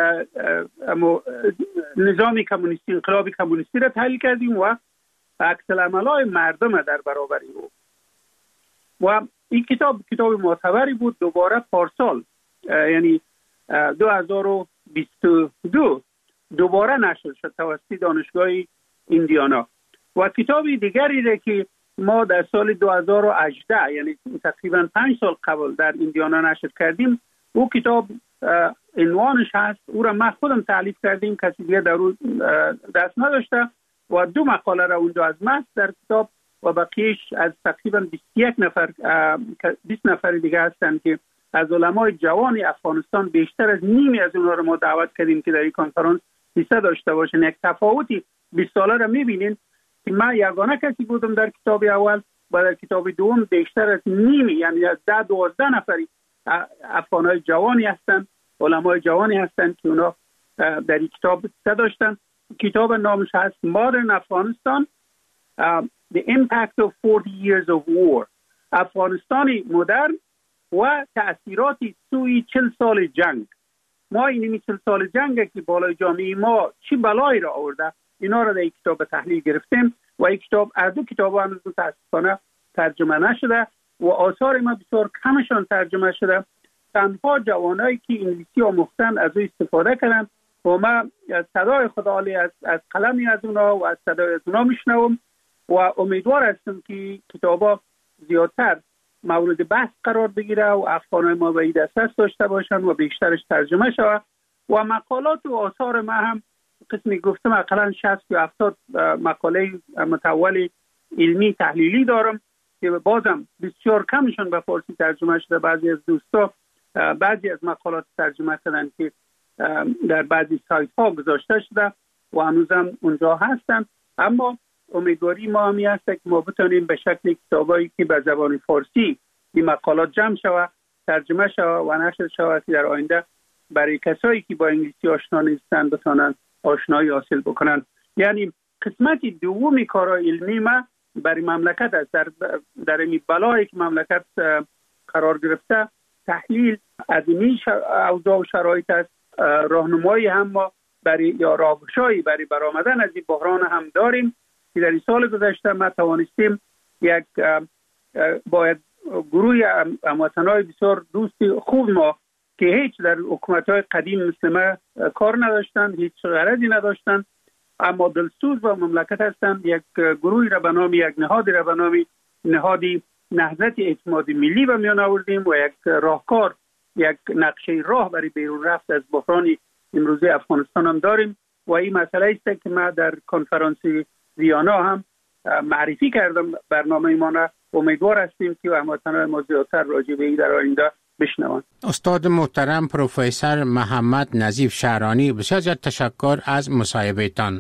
نظام کمونیستی، انقلاب کمونیستی را تحلیل کردیم و عکس العمل‌های مردم در برابر او. و این کتاب معتبری بود. دوباره پارسال یعنی 2022 دوباره نشر شد توسط دانشگاه ایندیانا. و کتابی دیگری را که ما در سال 2018 یعنی تقریبا 5 سال قبل در ایندیانا نشر کردیم، او کتاب عنوانش هست، او را ما خودم تالیف کردیم، کسی دیگه در اون دست نداشته و 2 مقاله را اونجا از من در کتاب و بقیهش از تقریبا 21 نفر 20 نفر دیگه هستند که از علمای جوان افغانستان بیشتر از نیمی از اونها را ما دعوت کردیم که در این کنفرانس حصه داشته باشن. یک تفاوتی 20 ساله را می‌بینین که من یگانه کسی بودم در کتاب اول و در کتاب دوم بیشتر از نیمی یعنی از 10-12 نفری افغانای جوانی هستند، علمای جوانی هستند که اونا در این کتاب حصه داشتن. کتاب نامش هست Modern Afghanistan The Impact of 40 Years of War، افغانستانی مدرن و تأثیراتی سوی 40 سال جنگ. ما این 40 سال جنگ که بالای جامعه ما چی بلایی را آورده اینا را در این کتاب تحلیل گرفتیم و این کتاب از 2 کتاب هم متاسفانه ترجمه نشده و آثار ما بسیار کمشان ترجمه شده. تنها جوانایی که انگلیسی آموختن از او استفاده کردن و ما صدای خدا عالی از قلمی از اونا و از صدای از اونا میشنوم و امیدوار هستم که کتابا زیادتر مورد بحث قرار بگیره و افغانای ما به دسترس داشته باشن و بیشترش ترجمه شود و مقالات و آثار ما هم قسمی گفتم اقلا 60 یا 70 مقاله متول علمی تحلیلی دارم که بازم بسیار کمشون به فارسی ترجمه شده. بعضی از دوستا بعضی از مقالات ترجمه کردن که در بعضی سایت ها گذاشته شده و هنوزم اونجا هستن، اما امیدواری ما همی هست که ما بتونیم به شکل کتابایی که به زبان فارسی این مقالات جمع شود، ترجمه شود و نشر شود که در آینده برای کسایی که با انگلیسی آشنا نیستند بتونن آشنایی حاصل بکنن. یعنی قسمت دومی کارهای علمی ما برای مملکت است. در این بلایی که مملکت قرار گرفته تحلیل از این اوضاع و شرایط است، راهنمایی هم ما برای یا راهگشایی برای برآمدن از این بحران هم داریم که در این سال گذشته ما توانستیم یک باید گروه هموطنای بسیار دوست خوب ما که هیچ در حکومت‌های قدیم مثل ما کار نداشتن، هیچ غرضی نداشتن، اما دلسوز و مملکت هستند، یک گروهی را به نام یک نهادی را به نام نهادی نهضت اعتماد ملی به میان آوردیم و یک راهکار یک نقشه راه برای بیرون رفت از بحران امروزی افغانستان هم داریم و این مسئله است که ما در کنفرانس ویانا هم معرفی کردم برنامه ما را. امیدوار هستیم که هموطنان ما زیادتر راجع به این در آینده بشنوند. استاد محترم پروفسور محمد نظیف شهرانی، بسیار زیاد تشکر از مصاحبهتان.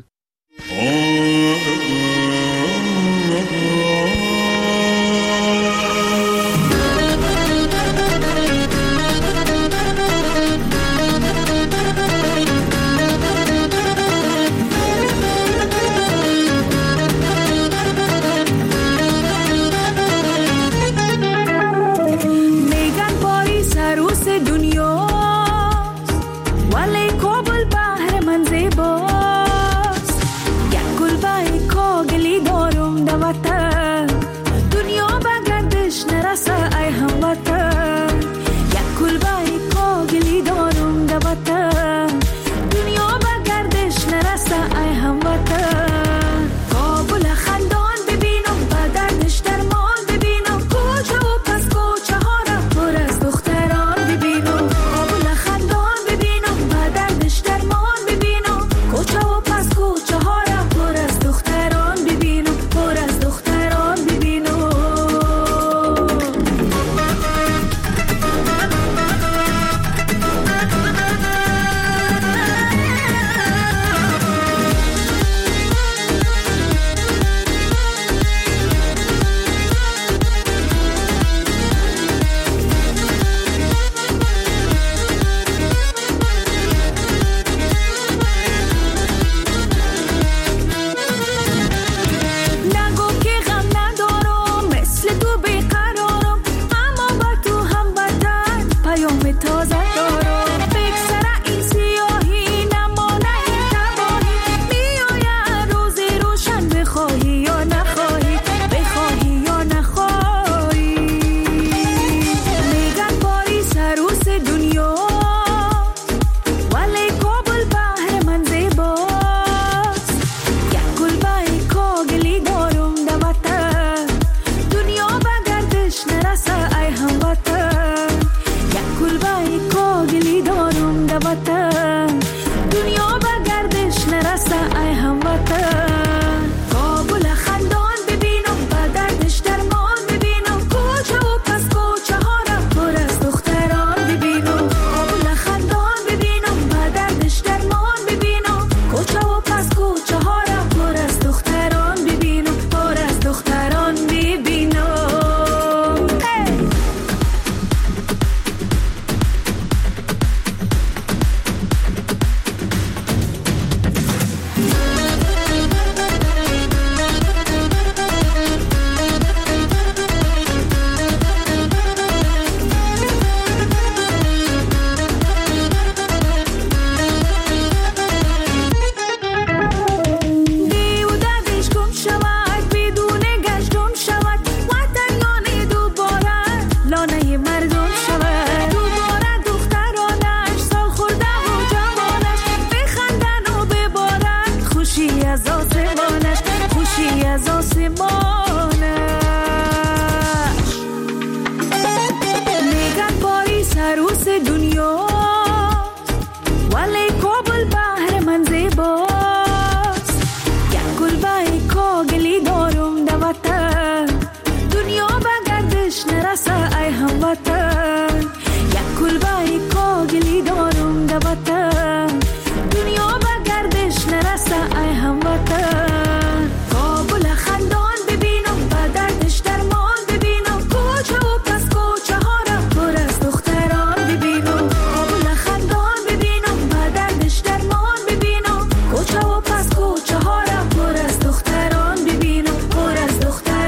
کوچه و پس کوچه ها را پر از دختران ببینم، پر از دختران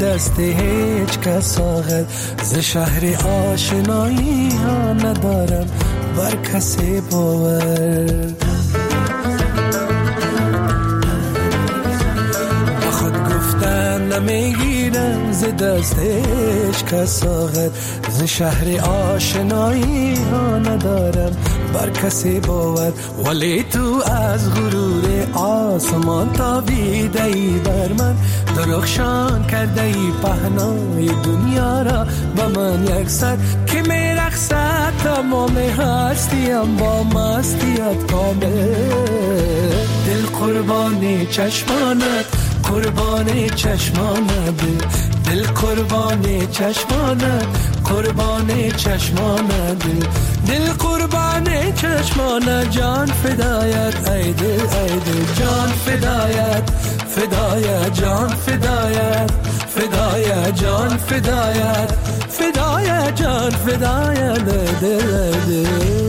دست هیچ کس آخر ز شهر آشنایی ها ندارم بر کسی باور خود گفتن نمیگیرم ز دست هیچ کس آخر ز شهر آشنایی ها ندارم بر کسی باور ولی تو از غرور آسمان تابیده ای بر من درخشان کرده ای پهنای دنیا را با من یک سر که میرقصد تمام هستیم با مستیت کامل دل قربان چشمانت قربان چشمانت دل قربان چشمانت قربان چشمانت دل قربان چشمانت جان فدایت ای دل جان فدایت فدایت جان فدایت فدایت جان فدایت فدایت جان فدایت دل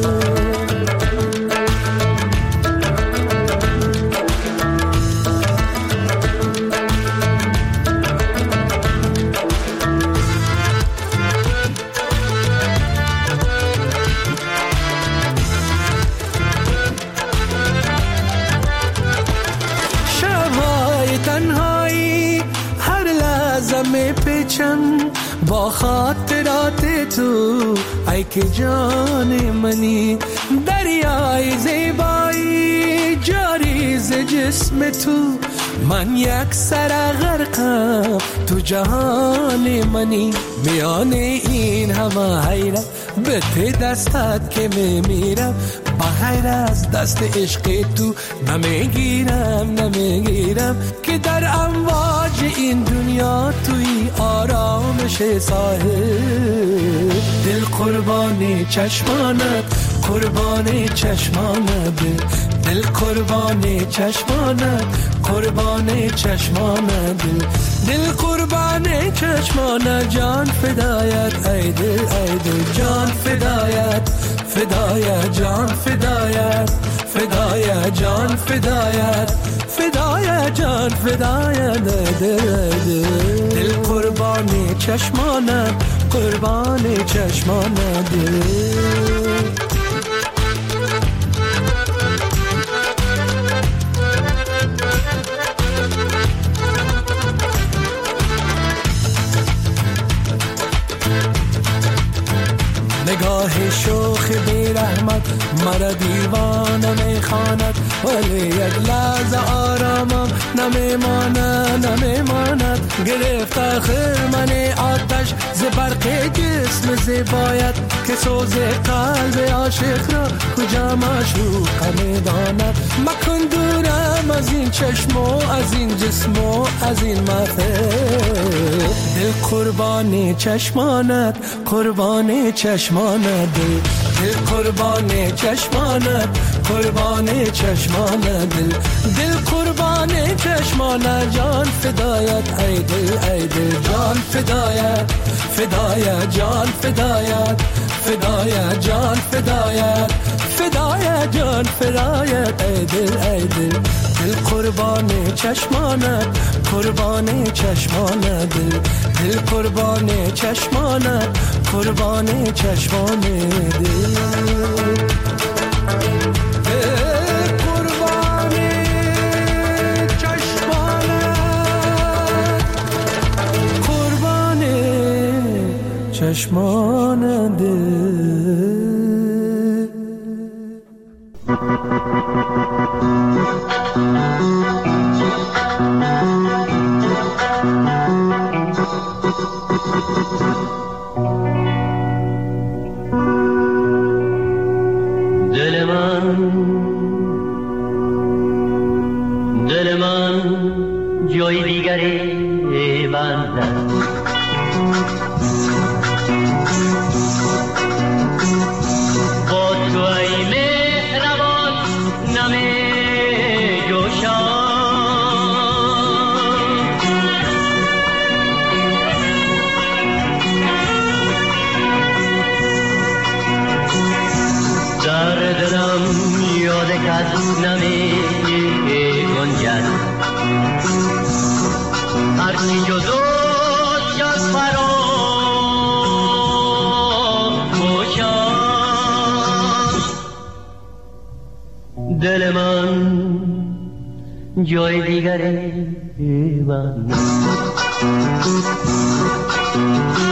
با خاطرات تو ای که جان منی دریای زیبایی جاری ز جسم تو من یک سر غرقم تو جهان منی میان این همه حیرت به ته دستت که میمیرم بغیر از دست عشق تو نمیگیرم که در امواج این دنیا توی آرامش ساحل دل قربان چشمانت قربان چشمانت دل قربان چشمانت قربان چشمانت دل قربان چشمانت جان فدایت ای دل جان فدایت فدایت جان فدایت فدایت جان فدایت فدایت جان فدایت دل قربان چشمانت قربان چشمانت نگاه شوخ بی رحمت مرا دیوانه میخواند ولی یک لحظه آرامم نمیماند گرفت آخر من آتش ز برق جسم زیبایت که سوز قلب عاشق را کجا معشوق میداند مکن دورم از این چشم و از این جسم و از این محفل دل قربان چشمانت قربان چشمانت دل قربان چشمانت قربان چشمانت دل قربان چشمانت جان فدایت ای دل جان فدایت فدایت جان فدایت فدایت جان فدایت فدایت جان فدایت ای دل دل قربان چشمانت قربان چشمانت دل قربان چشمانت قربان چشمانت چشمان دل دل من جای دیگری بندد هرچی جز جای دیگری بندم.